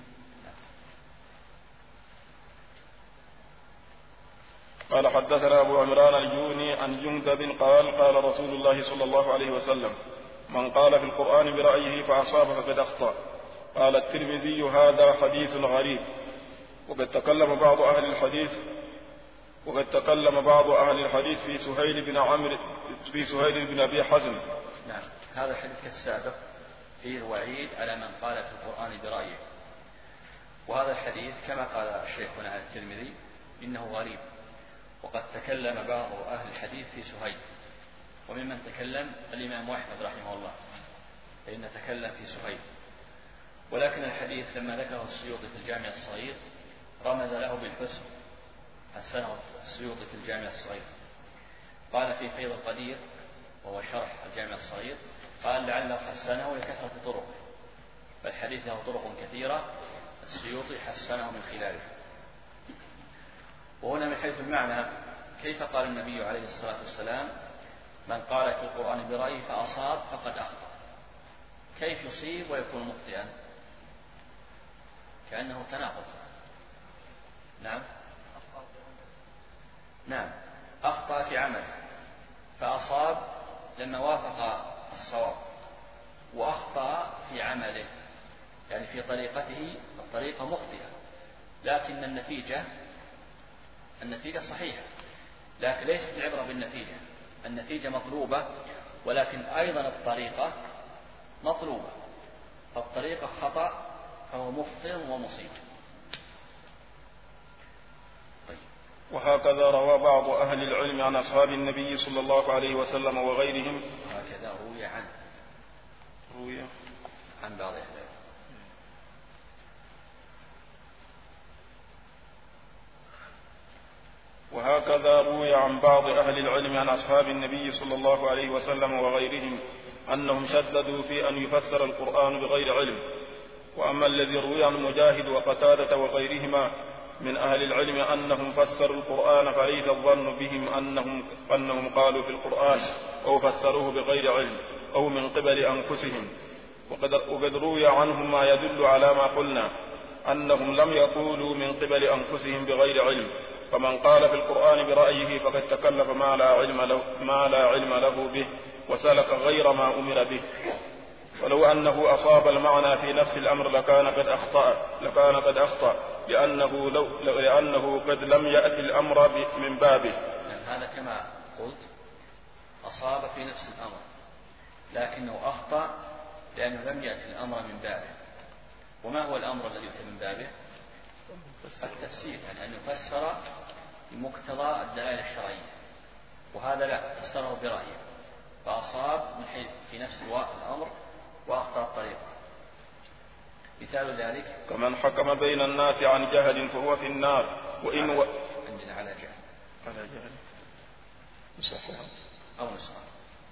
قال حدثنا أبو عمران الجوني عن جندب قال قال رسول الله صلى الله عليه وسلم: من قال في القرآن برأيه فأصاب فقد أخطأ. قال الترمذي هذا حديث غريب. وقد تكلم بعض أهل الحديث وقد تكلم بعض أهل الحديث في سهيل بن عمرو في سهيل بن أبي حزم. نعم، هذا الحديث كالسابق فيه وعيد على من قال في القرآن برأيه، وهذا الحديث كما قال الشيخنا الترمذي إنه غريب. وقد تكلم بعض أهل الحديث في سهيل، وممن تكلم الإمام أحمد رحمه الله، فإن تكلم في سهيل. ولكن الحديث لما ذكره السيوطي في الجامع الصغير رمز له بالحسن، حسنه السيوطي في الجامع الصغير، قال في فيض القدير وهو شرح الجامع الصغير، قال لعله حسنه لكثرة طرق، فالحديث له طرق كثيرة السيوطي حسنه من خلاله. وهنا من حيث المعنى كيف قال النبي عليه الصلاة والسلام من قال في القرآن برأيه فأصاب فقد أخطأ، كيف يصيب ويكون مخطئا؟ كأنه تناقض. نعم نعم أخطأ في عمله فأصاب لما وافق الصواب، وأخطأ في عمله يعني في طريقته الطريقة مخطئة، لكن النتيجة النتيجة صحيحة، لكن ليست العبرة بالنتيجة، النتيجة مطلوبة ولكن أيضا الطريقة مطلوبة، فالطريقة خطأ فهو مخطئ ومصيب. طيب. وهكذا روى بعض أهل العلم عن أصحاب النبي صلى الله عليه وسلم وغيرهم وهكذا روي عن روي عن بعض أهل العلم. وهكذا روي عن بعض أهل العلم عن أصحاب النبي صلى الله عليه وسلم وغيرهم أنهم شددوا في أن يفسر القرآن بغير علم. وأما الذي روي عن مجاهد وقتادة وغيرهما من أهل العلم أنهم فسروا القرآن فليس الظن بهم أنهم, أنهم قالوا في القرآن أو فسروه بغير علم أو من قبل أنفسهم. وقد, وقد روي عنهم ما يدل على ما قلنا أنهم لم يقولوا من قبل أنفسهم بغير علم، فمن قال في القرآن برأيه فقد تكلف ما لا علم له, ما لا علم له به وسلك غير ما أمر به. ولو أنه أصاب المعنى في نفس الأمر لكان قد أخطأ لكان قد أخطأ لأنه, لو لأنه قد لم يأتي الأمر من بابه. هذا كما قلت أصاب في نفس الأمر لكنه أخطأ لأنه لم يأتي الأمر من بابه. وما هو الأمر الذي يأتي من بابه؟ التفسير، يعني أن يفسر بمقتضى الدلائل الشرعية، وهذا لا، فسره برأيه فأصاب من حيث في نفس الأمر وأخطأ الطريقة. مثال ذلك كمن حكم بين الناس عن جهل فهو في النار وإن و... عندنا على جهل على جهل نصحها أو نصحها.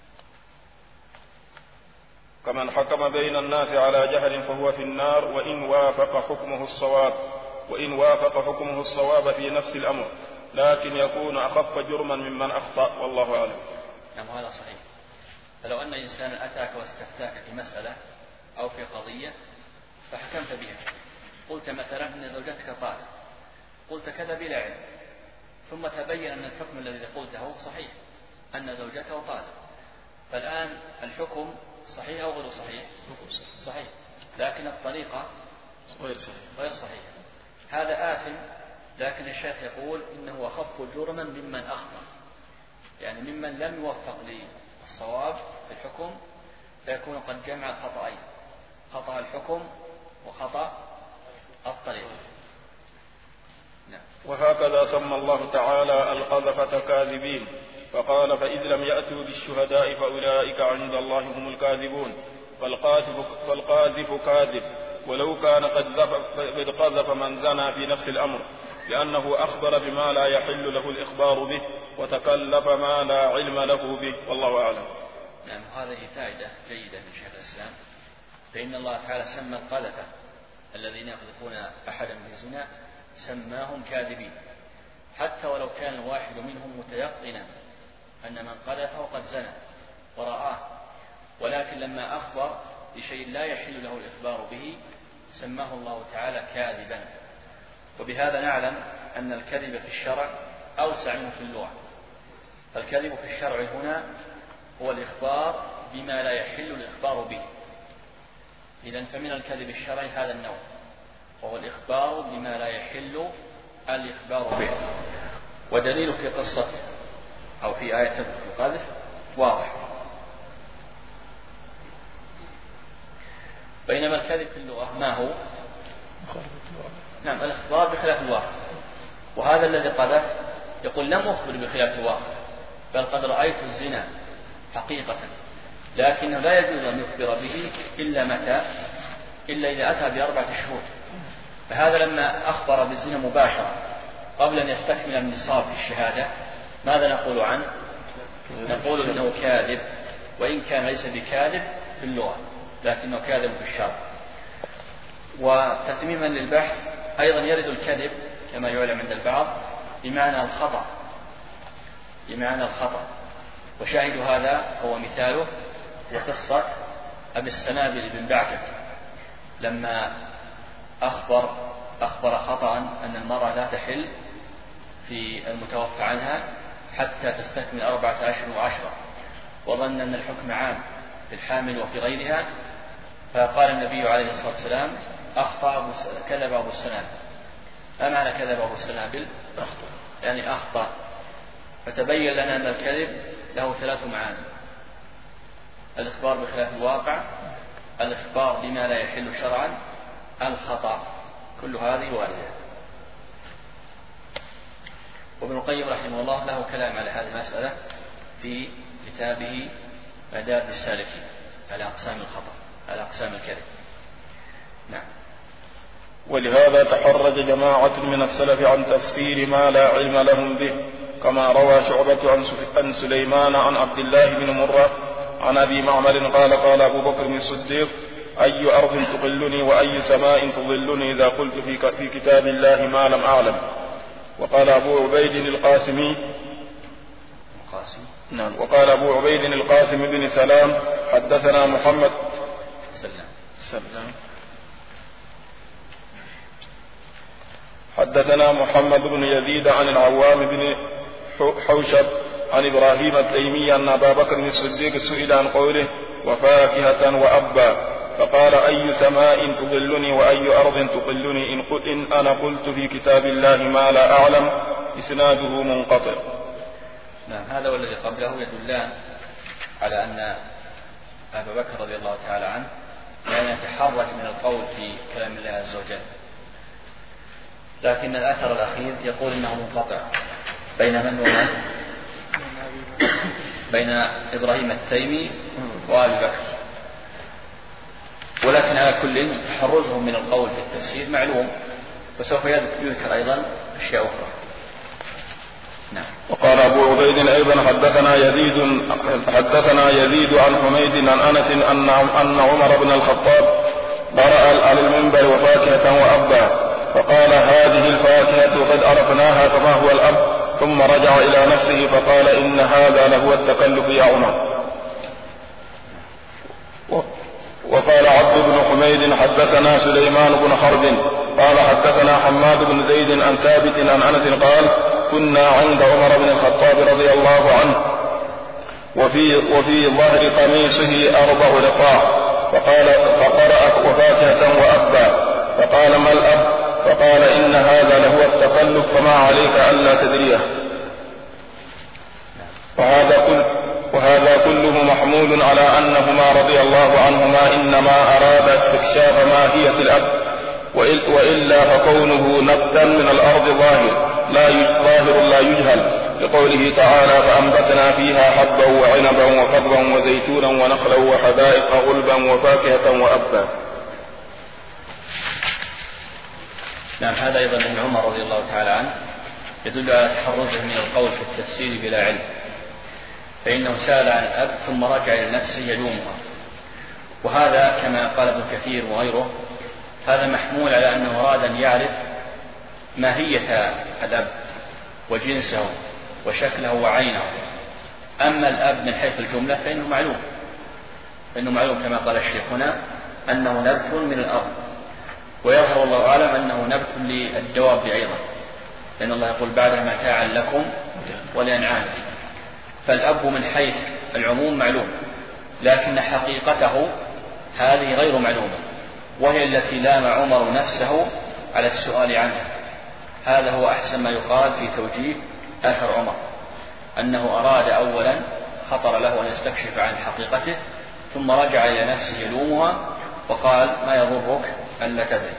كمن حكم بين الناس على جهل فهو في النار وإن وافق حكمه الصواب وإن وافق حكمه الصواب في نفس الأمر، لكن يكون أخف جرما ممن أخطأ، والله أعلم. نعم هذا صحيح. فلو أن إنسانا أتاك واستفتاك في مسألة أو في قضية فحكمت بها، قلت مثلا أن زوجتك طالق، قلت كذا بلا علم، ثم تبين أن الحكم الذي قلته صحيح، أن زوجته طالق، فالآن الحكم صحيح أو غير صحيح؟ صحيح، لكن الطريقة غير صحيح غير صحيح. هذا آثم، لكن الشيخ يقول إنه أخف جرما ممن أخطأ، يعني ممن لم يوفق للصواب في الحكم فيكون قد جمع الخطأين، خطأ الحكم وخطأ الطريقة. نعم. وهكذا سمى الله تعالى القذفة كاذبين، فقال فإذ لم يأتوا بالشهداء فأولئك عند الله هم الكاذبون. فالقاذف, فالقاذف كاذب ولو كان قد قذف من زنى في نفس الأمر، لأنه أخبر بما لا يحل له الإخبار به وتكلف ما لا علم له به، والله أعلم. نعم هذه فائدة جيدة من شيخ الإسلام، فإن الله تعالى سمى القذفة الذين يقذفون أحدا بالزنا سماهم كاذبين، حتى ولو كان الواحد منهم متيقنا أن من قذفه قد زنى ورآه، ولكن لما أخبر بشيء لا يحل له الإخبار به سماه الله تعالى كاذبا. وبهذا نعلم أن الكذب في الشرع أوسع منه في اللغة. فالكذب في الشرع هنا هو الإخبار بما لا يحل الإخبار به، إذن فمن الكذب الشرعي هذا النوع، وهو الإخبار بما لا يحل الإخبار به. ودليل في قصة أو في آية القذف واضح. بينما الكذب في اللغة ما هو؟ نعم، الإخبار بخلاف الواقع. وهذا الذي قذف يقول لم أخبر بخلاف الواقع، بل قد رأيت الزنا حقيقة، لكنه لا يجوز أن يخبر به إلا متى؟ إلا إذا أتى بأربعة شهور. فهذا لما أخبر بالزنا مباشرة قبل أن يستكمل النصاب في الشهادة، ماذا نقول عنه؟ نقول إنه كاذب، وإن كان ليس بكاذب في اللغة لكنه كاذب في الشرع. وتتميما للبحث أيضا يرد الكذب كما يعلم عند البعض بمعنى الخطأ، بمعنى الخطأ. وشاهد هذا هو مثاله وقصة أبي السنابل بن بعكك لما أخبر أخبر خطأ أن المرأة لا تحل في المتوفى عنها حتى تستكمل أربعة أشهر وعشرة، وظن أن الحكم عام في الحامل وفي غيرها، فقال النبي عليه الصلاة والسلام أخطأ أبو كذب أبو السنابل. ما معنى كذب أبو السنابل؟ أخطأ يعني أخطأ. فتبين لنا أن الكذب له ثلاث معاني: الإخبار بخلاف الواقع، الإخبار بما لا يحل شرعا، الخطأ. كل هذه واردة. وابن القيم رحمه الله له كلام على هذه المسألة في كتابه مدارج السالكين على أقسام الخطأ، على أقسام الكذب. نعم. ولهذا تحرج جماعة من السلف عن تفسير ما لا علم لهم به، كما روى شعبة عن سليمان عن عبد الله بن مرة عن أبي معمر قال قال أبو بكر الصديق: أي أرض تقلني وأي سماء تظلني إذا قلت في كتاب الله ما لم أعلم. وقال أبو عبيد القاسمي القاسم نعم وقال أبو عبيد القاسم بن سلام حدثنا محمد سلام سلام حدثنا محمد بن يزيد عن العوام بن حوشب عن إبراهيم التيمي أن أبا بكر الصديق سئل عن قوله وفاكهة وأبا فقال: أي سماء تظلني وأي أرض تقلني إن, قل إن أنا قلت في كتاب الله ما لا أعلم. إسناده منقطع. نعم. هذا والذي قبله يدلان على أن أبا بكر رضي الله تعالى عنه كان يتحرج من القول في كلام الله عز وجل، لكن الأثر الأخير يقول إنه منقطع بين من ومن؟ بين إبراهيم التيمي وأبي بكر. ولكن على كل تحرزهم من القول في التفسير معلوم، وسوف يذكر أيضا أشياء أخرى. نعم. وقال أبو عبيد أيضا حدثنا يزيد حدثنا يزيد عن حميد عن أنس أن أن عمر بن الخطاب قرأ على المنبر وفاكهة وأبا، فقال: هذه الفاكهة قد عرفناها فما هو الأب؟ ثم رجع إلى نفسه فقال: إن هذا لهو التكلف يا عمر. وقال عبد بن حميد حدثنا سليمان بن حرب قال حدثنا حماد بن زيد عن ثابت عن أنس قال: كنا عند عمر بن الخطاب رضي الله عنه وفي, وفي ظهر قميصه أربع رقاع، فقال: فقرأ وفاكهة وأبا، فقال: ما الأب؟ فقال: إن هذا لهو التكلف فما عليك ألا تدريه. وهذا كل وهذا كله محمول على أنهما رضي الله عنهما إنما أراد استكشاف ماهية الأب، وإلا فكونه نبتا من الأرض ظاهر لا ظاهر لا يجهل، لقوله تعالى: فأنبتنا فيها حبا وعنبا وقضبا وزيتونا ونخلا وحدائق غلبا وفاكهة وأبا. نعم. هذا أيضا من عمر رضي الله تعالى عنه يدل على تحرزه من القول في التفسير بلا علم، فإنه سأل عن الأب ثم رجع إلى نفسه يلومها. وهذا كما قال ابن كثير وغيره هذا محمول على أنه أراد أن يعرف ماهية الأب وجنسه وشكله وعينه. أما الأب من حيث الجملة فإنه معلوم فإنه معلوم كما قال الشيخ هنا أنه نبت من الأرض، ويظهر الله أعلم أنه نبت للدواب أيضا، لأن الله يقول بعدها متاعا لكم ولأنعامكم. فالأب من حيث العموم معلوم، لكن حقيقته هذه غير معلومة، وهي التي لام عمر نفسه على السؤال عنها. هذا هو أحسن ما يقال في توجيه أثر عمر، أنه أراد أولا خطر له أن يستكشف عن حقيقته، ثم رجع إلى نفسه يلومها وقال ما يضرك ألا تدري.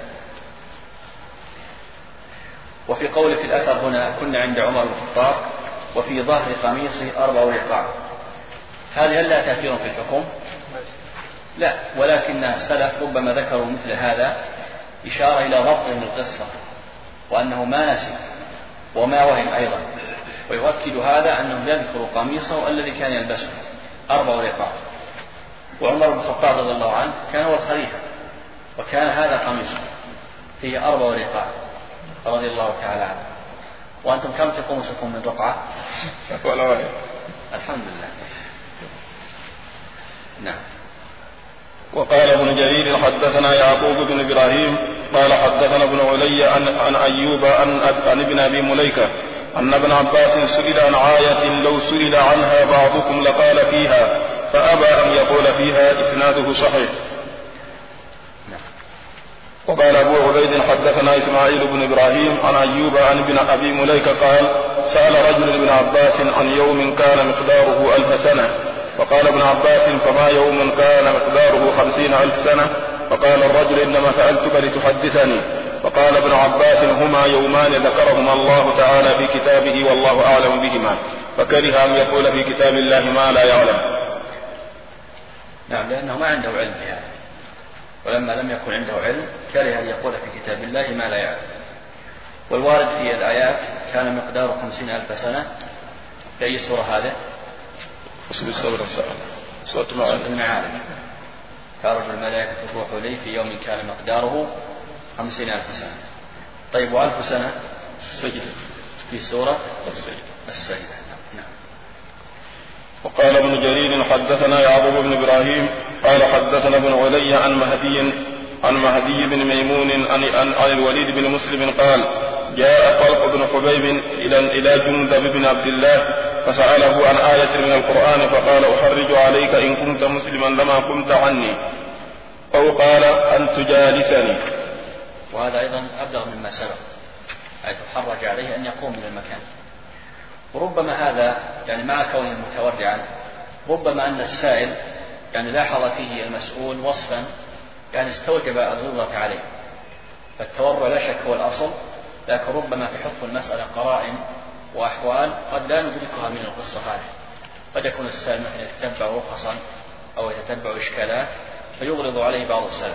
وفي قول في الأثر هنا كنا عند عمر بن الخطاب وفي ظهر قميصه أربع رقاع، هذه هل لا تأثير في الحكم؟ لا، ولكن السلف ربما ذكروا مثل هذا إشارة إلى ضبط من القصة، وأنه ما نسي وما وهم أيضا، ويؤكد هذا أنه يذكر قميصه الذي كان يلبسه أربع رقاع. وعمر بن الخطاب رضي الله عنه كان هو الخليفة، وكان هذا قميصه فيه أربع رقاع رضي الله تعالى عنه. وأنتم كم في قمصكم من رقعة؟ ولا واحد. الحمد لله. نعم. وقال ابن جرير حدثنا يعقوب بن إبراهيم قال حدثنا ابن علي عن, عن أيوب عن, عن ابن أبي مليكة أن ابن عباس سئل عن آية لو سئل عنها بعضكم لقال فيها، فأبى أن يقول فيها، إسناده صحيح. وقال أبو عبيد حدثنا إسماعيل بن إبراهيم عن أيوب عن ابن أبي مليكة قال سأل رجل ابن عباس عن يوم كان مقداره ألف سنة، فقال ابن عباس فما يوم كان مقداره خمسين ألف سنة؟ فقال الرجل إنما سألتك لتحدثني. فقال ابن عباس هما يومان ذكرهما الله تعالى في كتابه والله أعلم بهما، فكره أن يقول في كتاب الله ما لا يعلم. نعم، لأنه ما عنده علم بهذا، ولما لم يكن عنده علم كره أن يقول في كتاب الله ما لا يعلم. والوارد في الآيات كان مقداره خمسين ألف سنة، في أي سورة هذا؟ سورة المعارج. تعرج الملائكة الروح إليه في يوم كان مقداره خمسين ألف سنة. طيب وألف سنة في سورة السجدة. نعم. وقال ابن جرير حدثنا يعقوب بن إبراهيم قال حدثنا ابن علي عن مهدي عن مهدي بن ميمون عن, عن, عن الوليد بن مسلم قال جاء طلق بن حبيب إلى إلى جندب بن عبد الله فسأله عن آية من القرآن فقال أحرج عليك إن كنت مسلما لما كنت عني، أو قال أن تجالسني. وهذا أيضا أبلغ مما سبق، أي تحرج عليه أن يقوم من المكان. وربما هذا يعني مع كونه متورعا، ربما أن السائل يعني لاحظ فيه المسؤول وصفا يعني استوجب الغلظة عليه، فالتورع لا شك هو الأصل، لكن ربما تحط المسألة قرائن وأحوال قد لا ندركها من القصة هذه. قد يكون السائل مثلا يتتبع رخصا أو يتتبع إشكالات فيغلظ عليه بعض السلف.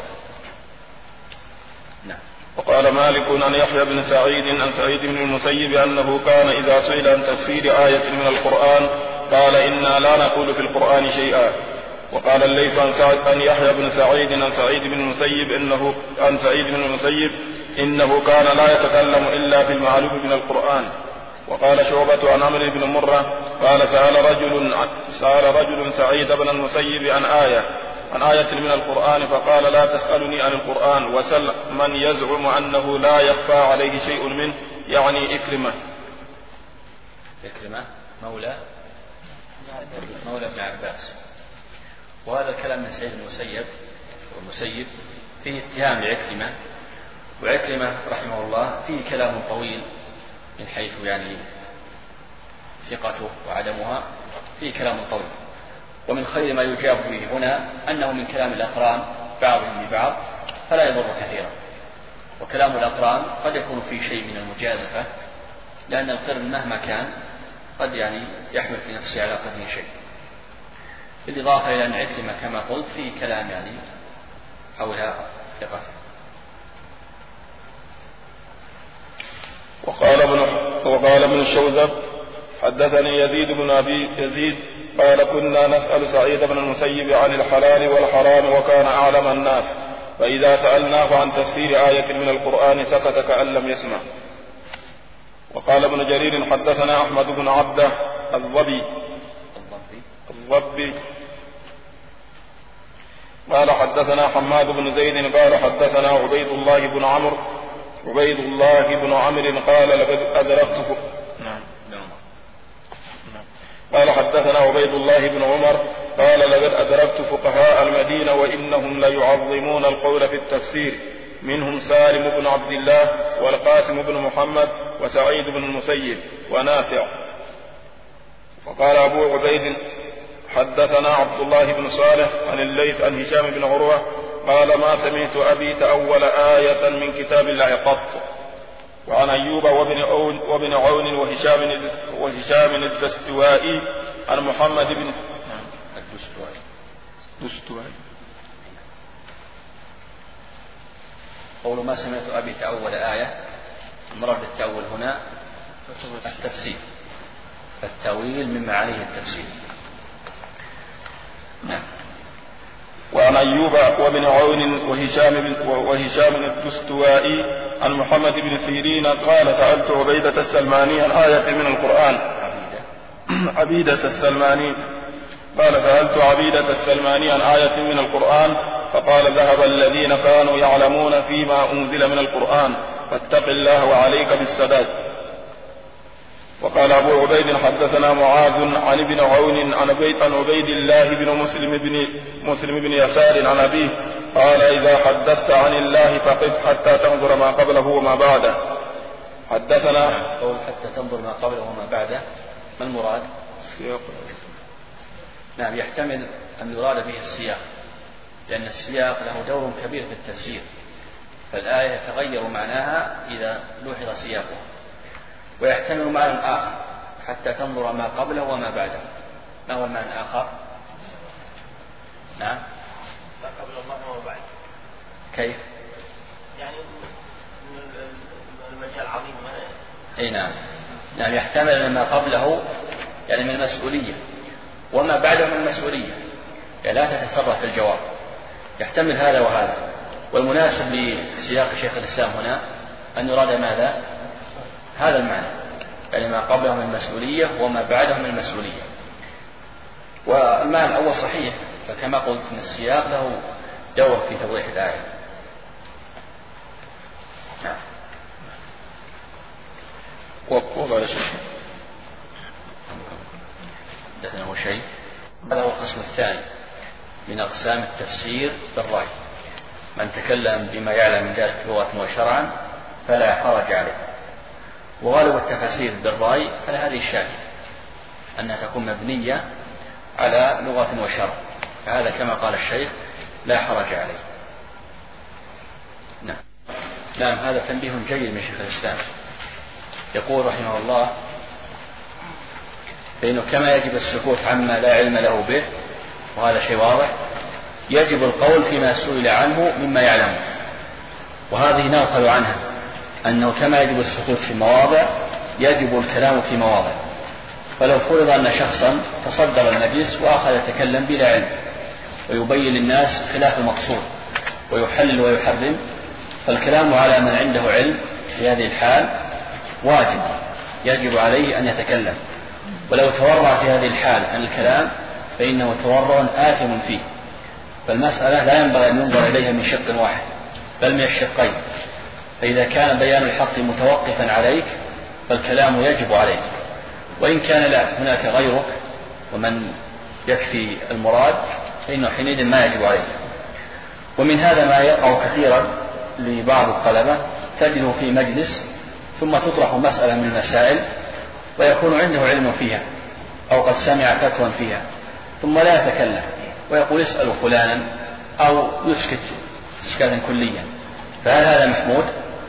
نعم. وقال مالك عن يحيى بن سعيد عن سعيد بن المسيب أنه كان إذا سئل عن تفسير آية من القرآن قال إنا لا نقول في القرآن شيئا. وقال الليث عن سعد عن يحيى بن سعيد عن سعيد بن المسيب إنه عن سعيد بن المسيب إنه كان لا يتكلم إلا في المعلوم من القرآن. وقال شعبة عن عمرو بن مرة قال سأل رجل سأل رجل سعيد بن المسيب عن آية عن آية من القرآن فقال لا تسألني عن القرآن وسل من يزعم أنه لا يخفى عليه شيء منه، يعني إكرمة. إكرمة مولى مولى ابن عباس. وهذا الكلام من سعيد المسيب والمسيب فيه اتهام لعكرمة، وعكرمة رحمه الله فيه كلام طويل من حيث يعني ثقته وعدمها، فيه كلام طويل. ومن خير ما يجاب به هنا أنه من كلام الأقران بعضهم ببعض فلا يضر كثيرا. وكلام الأقران قد يكون فيه شيء من المجازفة، لأن القرن مهما كان قد يعني يحمل في نفسه على قرنه شيء، بالإضافة إلى أن عكرمة كما قلت فيه كلام يعني حول ثقته. وقال ابن وقال ابن الشوذب حدثني يزيد بن أبي يزيد قال كنا نسأل سعيد بن المسيب عن الحلال والحرام وكان أعلم الناس، فإذا سألناه عن تفسير آية من القرآن سكت كأن لم يسمع. وقال ابن جرير حدثنا أحمد بن عبده الضبي الضبي قال حدثنا حماد بن زيد قال حدثنا عبيد الله بن عمرو عبيد الله بن عمرو قال لقد أدركت نعم قال حدثنا عبيد الله بن عمر قال لقد أدركت فقهاء المدينة وإنهم ليعظمون القول في التفسير، منهم سالم بن عبد الله والقاسم بن محمد وسعيد بن المسيب ونافع. وقال أبو عبيد حدثنا عبد الله بن صالح عن الليث عن هشام بن عروة قال ما سمعت أبي تأول آية من كتاب الله قط. وعن أيوب وابن عون, وابن عون وهشام, وهشام الدستوائي عن محمد بن الدستوائي دستوائي قول ما سمعت أبي تأول آية، المراد بالتأول هنا التفسير، فالتأويل من معانيه التفسير. نعم. وعن أيوب وابن عون وهشام, وهشام الدستوائي عن محمد بن سيرين قال سألت عبيدة السلماني عن آية من القرآن. عبيدة عبيدة السلماني قال سألت عبيدة السلماني عن آية من القرآن فقال ذهب الذين كانوا يعلمون فيما أنزل من القرآن فاتق الله وعليك بالسداد. وقال أبو عبيد حدثنا معاذ عن ابن عون عن عبيد الله بن مسلم بن مسلم بن يسار عن أبيه قال إذا حدثت عن الله فقف حتى تنظر ما قبله وما بعده. حدثنا قول حتى تنظر ما قبله وما بعده، ما المراد؟ السياق. نعم، يحتمل أن يراد به السياق، لأن السياق له دور كبير في التفسير، فالآية يتغير معناها إذا لوحظ سياقها. ويحتمل معنى آخر حتى تنظر ما قبله وما بعده. ما هو المعنى الآخر؟ نعم، ما قبل الله وما بعده. كيف؟ يعني المجال عظيم. اي نعم. نعم، يحتمل ما قبله يعني من المسؤولية، وما بعده من المسؤولية، يعني لا تتسرع في الجواب، يحتمل هذا وهذا. والمناسب لسياق شيخ الإسلام هنا أن يراد ماذا؟ هذا المعنى، يعني ما قبله من المسؤولية وما بعده من المسؤولية. والمعنى الأول صحيح، فكما قلت من السياق له دور في توضيح الآية. نعم. وقال شيء حدثنا شيء. هذا هو القسم الثاني من أقسام التفسير بالرأي. من تكلم بما يعلم من ذلك لغة وشرعا فلا حرج عليه. وغالب التفاسير بالرأي فهذه الشاكل أنها تكون مبنية على لغة وشرع، فهذا كما قال الشيخ لا حرج عليه. نعم. نعم، هذا تنبيه جيد من شيخ الإسلام. يقول رحمه الله فإنه كما يجب السكوت عما لا علم له به، وهذا شيء واضح، يجب القول فيما سئل عنه مما يعلمه. وهذه نقل عنها أنه كما يجب السكوت في مواضع يجب الكلام في مواضع. فلو فرض أن شخصا تصدر المجلس وأخذ يتكلم بلا علم ويبين للناس خلاف المقصود ويحلل ويحرم، فالكلام على من عنده علم في هذه الحال واجب، يجب عليه أن يتكلم. ولو تورع في هذه الحال عن الكلام فإنه تورع آثم فيه. فالمسألة لا ينبغي أن ينظر إليها من شق واحد بل من الشقين. فإذا كان بيان الحق متوقفا عليك فالكلام يجب عليك، وإن كان لا هناك غيرك ومن يكفي المراد فإنه حينئذ ما يجب عليك. ومن هذا ما يقع كثيرا لبعض الطلبة، تجده في مجلس ثم تطرح مسألة من المسائل ويكون عنده علم فيها أو قد سمع فتوى فيها ثم لا يتكلم ويقول اسألوا فلانا أو يسكت إسكاتا كليا، فهل هذا محمود؟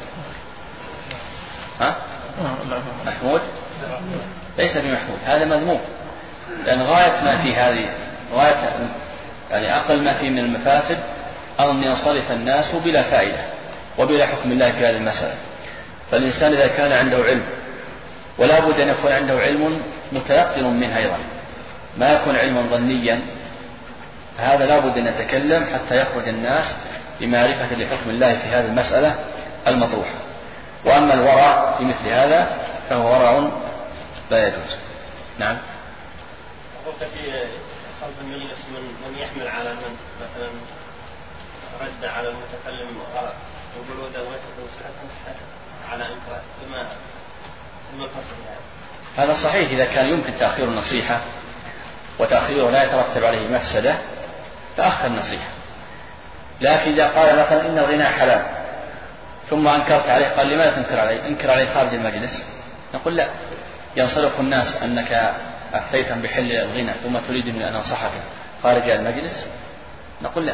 ها؟ محمود؟ ليس بمحمود، هذا مذموم. لأن غاية ما في هذه غاية يعني أقل ما في من المفاسد أن ينصرف الناس بلا فائدة وبلا حكم الله في هذه المسألة. فالإنسان إذا كان عنده علم، ولا بد أن يكون عنده علم متيقن منه أيضا، ما يكون علما ظنيا، هذا لا بد أن يتكلم حتى يخرج الناس بمعرفة لحكم الله في هذه المسألة المطروحة. وأما الورع في مثل هذا فهو ورع لا يجوز. نعم. قلت في قلب المجلس من, من يحمل على من مثلا رد على المتكلم غلط ويقولوا دوته وسحته على انكار، ثم ثم الفصل هذا هذا صحيح إذا كان يمكن تأخير النصيحة وتأخيره لا يترتب عليه مفسدة فأخر النصيحة. لكن إذا قال مثلا إن الغناء حلال ثم أنكرت عليه قال لماذا تنكر عليه؟ انكر عليه خارج المجلس. نقول لا، ينصرف الناس أنك أفتيت بحل الغنى ثم تريدني أن أنصحك خارج المجلس؟ نقول لا.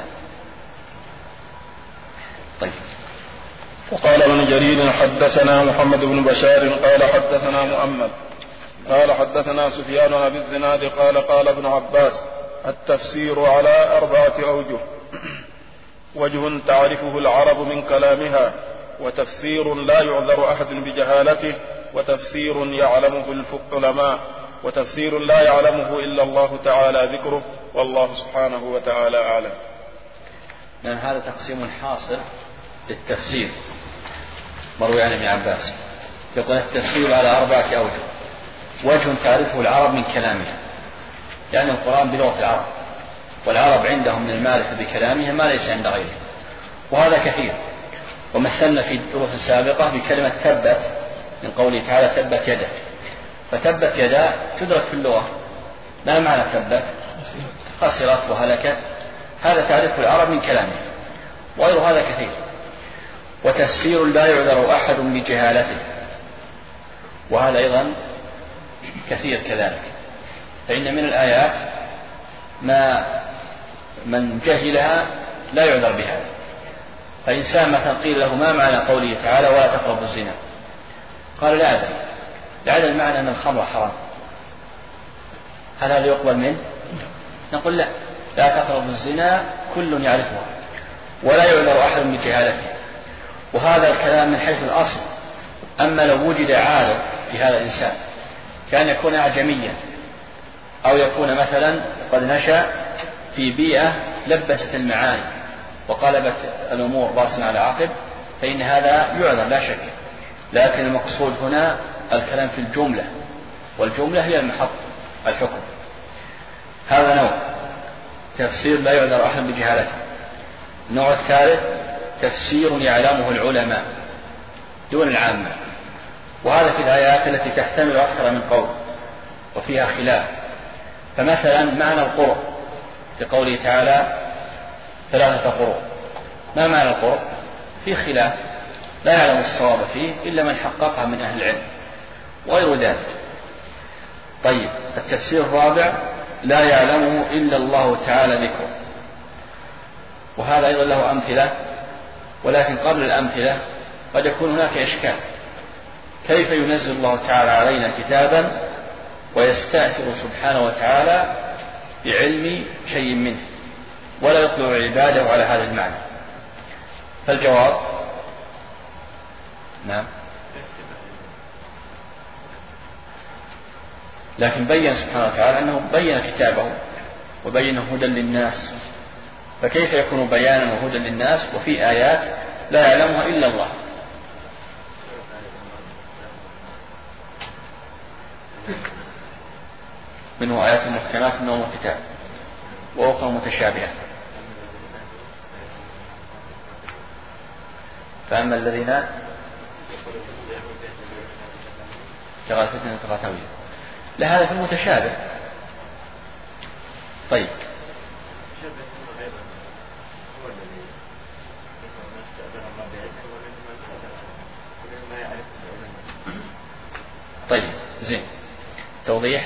طيب. وقال ابن جرير حدثنا محمد بن بشار قال حدثنا مؤمل قال حدثنا سفيان عن ابي الزناد قال قال ابن عباس التفسير على أربعة أوجه: وجه تعرفه العرب من كلامها، وتفسير لا يعذر أحد بجهالته، وتفسير يعلمه العلماء، وتفسير لا يعلمه إلا الله تعالى ذكره، والله سبحانه وتعالى أعلم. لأن هذا تقسيم حاصل للتفسير مروي عن ابن عباس. يقول التفسير على أربعة أوجه: وجه تعرفه العرب من كلامها، يعني القرآن بلغة العرب، والعرب عندهم من المعرفة بكلامها ما ليس عند غيرهم، وهذا كثير. ومثلنا في الدروس السابقة بكلمة تبت من قوله تعالى تبت يده، فتبت يدا تدرك في اللغة. ما معنى تبت؟ خسرت وهلكت. هذا تعرفه العرب من كلامها، وغير هذا كثير. وتفسير لا يعذر أحد بجهالته، وهذا أيضا كثير كذلك. فإن من الآيات ما من جهلها لا يعذر بها. فإنسان مثلا قيل له ما معنى قوله تعالى ولا تقربوا الزنا؟ قال لا أدري. لا أدري المعنى أن الخمر حرام، هل هذا يقبل منه؟ نقول لا، لا تقربوا الزنا كل يعرفها ولا يعذر أحد بجهالته. وهذا الكلام من حيث الأصل. أما لو وجد عالم في هذا الإنسان كان يكون أعجميا أو يكون مثلا قد نشأ في بيئة لبست المعاني وقلبت الأمور رأسا على عقب، فإن هذا يعذر لا شك. لكن المقصود هنا الكلام في الجملة، والجملة هي المحط الحكم. هذا نوع تفسير لا يعذر أحد بجهالته. النوع الثالث تفسير يعلمه العلماء دون العامة، وهذا في الآيات التي تحتمل أكثر من قول وفيها خلاف. فمثلا معنى القرء في قوله تعالى ثلاثة قرء، ما معنى القرء؟ في خلاف لا يعلم الصواب فيه إلا من حققها من أهل العلم وغير ذلك. طيب، التفسير الرابع لا يعلمه إلا الله تعالى ذكره، وهذا أيضا له أمثلة. ولكن قبل الأمثلة قد يكون هناك إشكال: كيف ينزل الله تعالى علينا كتابا ويستأثر سبحانه وتعالى بعلم شيء منه ولا يطلع عباده على هذا المعنى؟ فالجواب نعم، لكن بين سبحانه وتعالى أنه بين كتابه وبينه هدى للناس، فكيف يكون بيانا وهدى للناس وفي آيات لا يعلمها إلا الله؟ منه آيات محكمات من أم الكتاب وأخرى متشابهات. فأما الذين ابتغوا الفتنة ابتغوا تأويله، لا هذا في المتشابه. طيب، طيب زين، توضيح.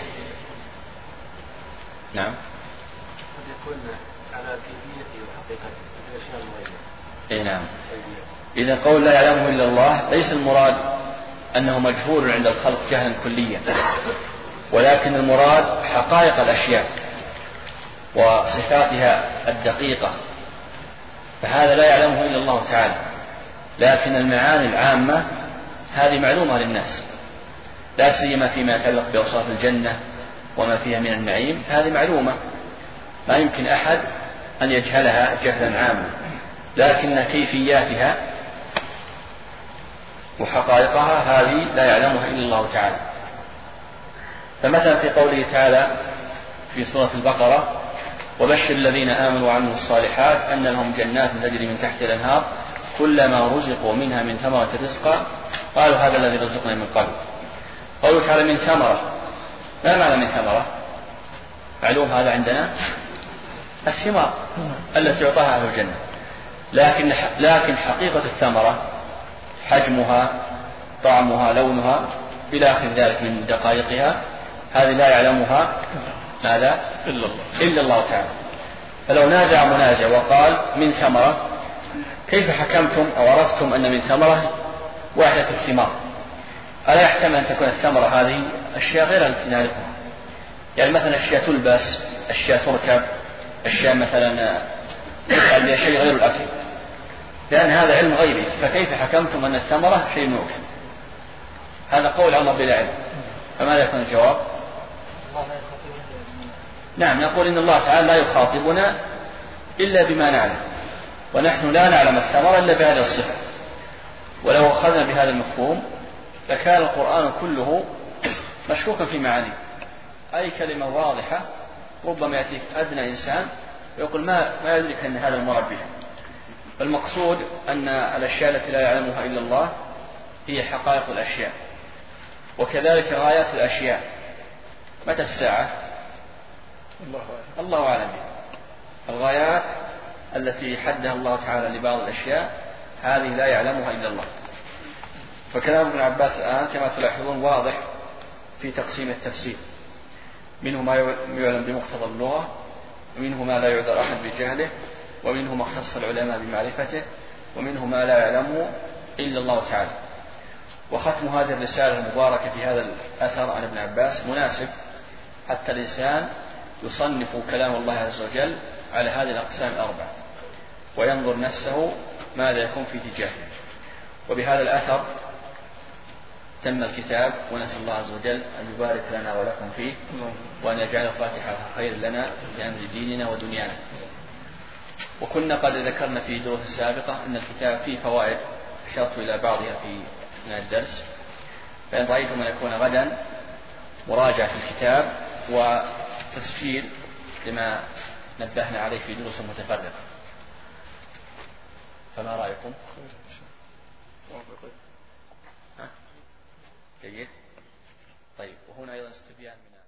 نعم. قد يكون على كيفيته وحقيقته الأشياء المغيبة. إيه نعم. إذا قول لا يعلمه إلا الله ليس المراد أنه مجهول عند الخلق جهلا كليا، ولكن المراد حقائق الأشياء وصفاتها الدقيقة، فهذا لا يعلمه إلا الله تعالى. لكن المعاني العامة هذه معلومة للناس، لا سيما فيما يتعلق بأوصاف الجنة وما فيها من النعيم، هذه معلومة ما يمكن أحد أن يجهلها جهلا عاما، لكن كيفياتها وحقائقها هذه لا يعلمها إلا الله تعالى. فمثلا في قوله تعالى في سورة البقرة: وبشر الذين آمنوا وعملوا الصالحات أن لهم جنات تجري من تحت الأنهار كلما رزقوا منها من ثمرة رزقا قالوا هذا الذي رزقنا من قبل. قوله تعالى من ثمرة، ما معنى من ثمرة؟ معلوم هذا عندنا الثمار التي يعطاها أهل الجنة، لكن لكن حقيقة الثمرة حجمها طعمها لونها إلى آخر ذلك من دقائقها هذه لا يعلمها ماذا إلا الله إلا الله تعالى. فلو نازع منازع وقال من ثمرة، كيف حكمتم أو عرفتم أن من ثمرة واحدة الثمار؟ ألا يحتمل أن تكون الثمرة هذه أشياء غير التي نعرفها، يعني مثلا أشياء تلبس، أشياء تركب، أشياء مثلا تفعل بها شيء غير الأكل، لأن هذا علم غيبي، فكيف حكمتم أن الثمرة شيء مؤكل؟ هذا قول عمر بلا علم، فماذا يكون الجواب؟ نعم، نقول إن الله تعالى لا يخاطبنا إلا بما نعلم، ونحن لا نعلم الثمرة إلا بهذه الصفة. ولو أخذنا بهذا المفهوم لكان القرآن كله مشكوكا في معانيه، أي كلمة واضحة ربما يأتيك أدنى إنسان ويقول ما ما يدرك أن هذا المراد به. فالمقصود أن الأشياء التي لا يعلمها إلا الله هي حقائق الأشياء، وكذلك غايات الأشياء. متى الساعة؟ الله أعلم. الغايات التي حدها الله تعالى لبعض الأشياء هذه لا يعلمها إلا الله. فكلام ابن عباس الآن كما تلاحظون واضح في تقسيم التفسير، منه ما يعلم بمقتضى اللغة، ومنه ما لا يعذر أحد بجهله، ومنه ما اختص العلماء بمعرفته، ومنه ما لا يعلمه إلا الله تعالى. وختم هذه الرسالة المباركة في هذا الأثر عن ابن عباس مناسب حتى الإنسان يصنف كلام الله عز وجل على هذه الأقسام الأربعة وينظر نفسه ماذا يكون في تجاهه. وبهذا الأثر تم الكتاب، ونسأل الله عز وجل أن يبارك لنا ولكم فيه، وأن يجعل الفاتحة خير لنا في أمر ديننا ودنيانا. وكنا قد ذكرنا في دروس سابقة أن الكتاب فيه فوائد أشرت إلى بعضها في الدرس، فإن رأيتم أن يكون غدا مراجعة في الكتاب وتسجيل لما نبهنا عليه في دروس متفرقة، فما رأيكم؟ جيد. طيب، وهنا أيضا استبيان من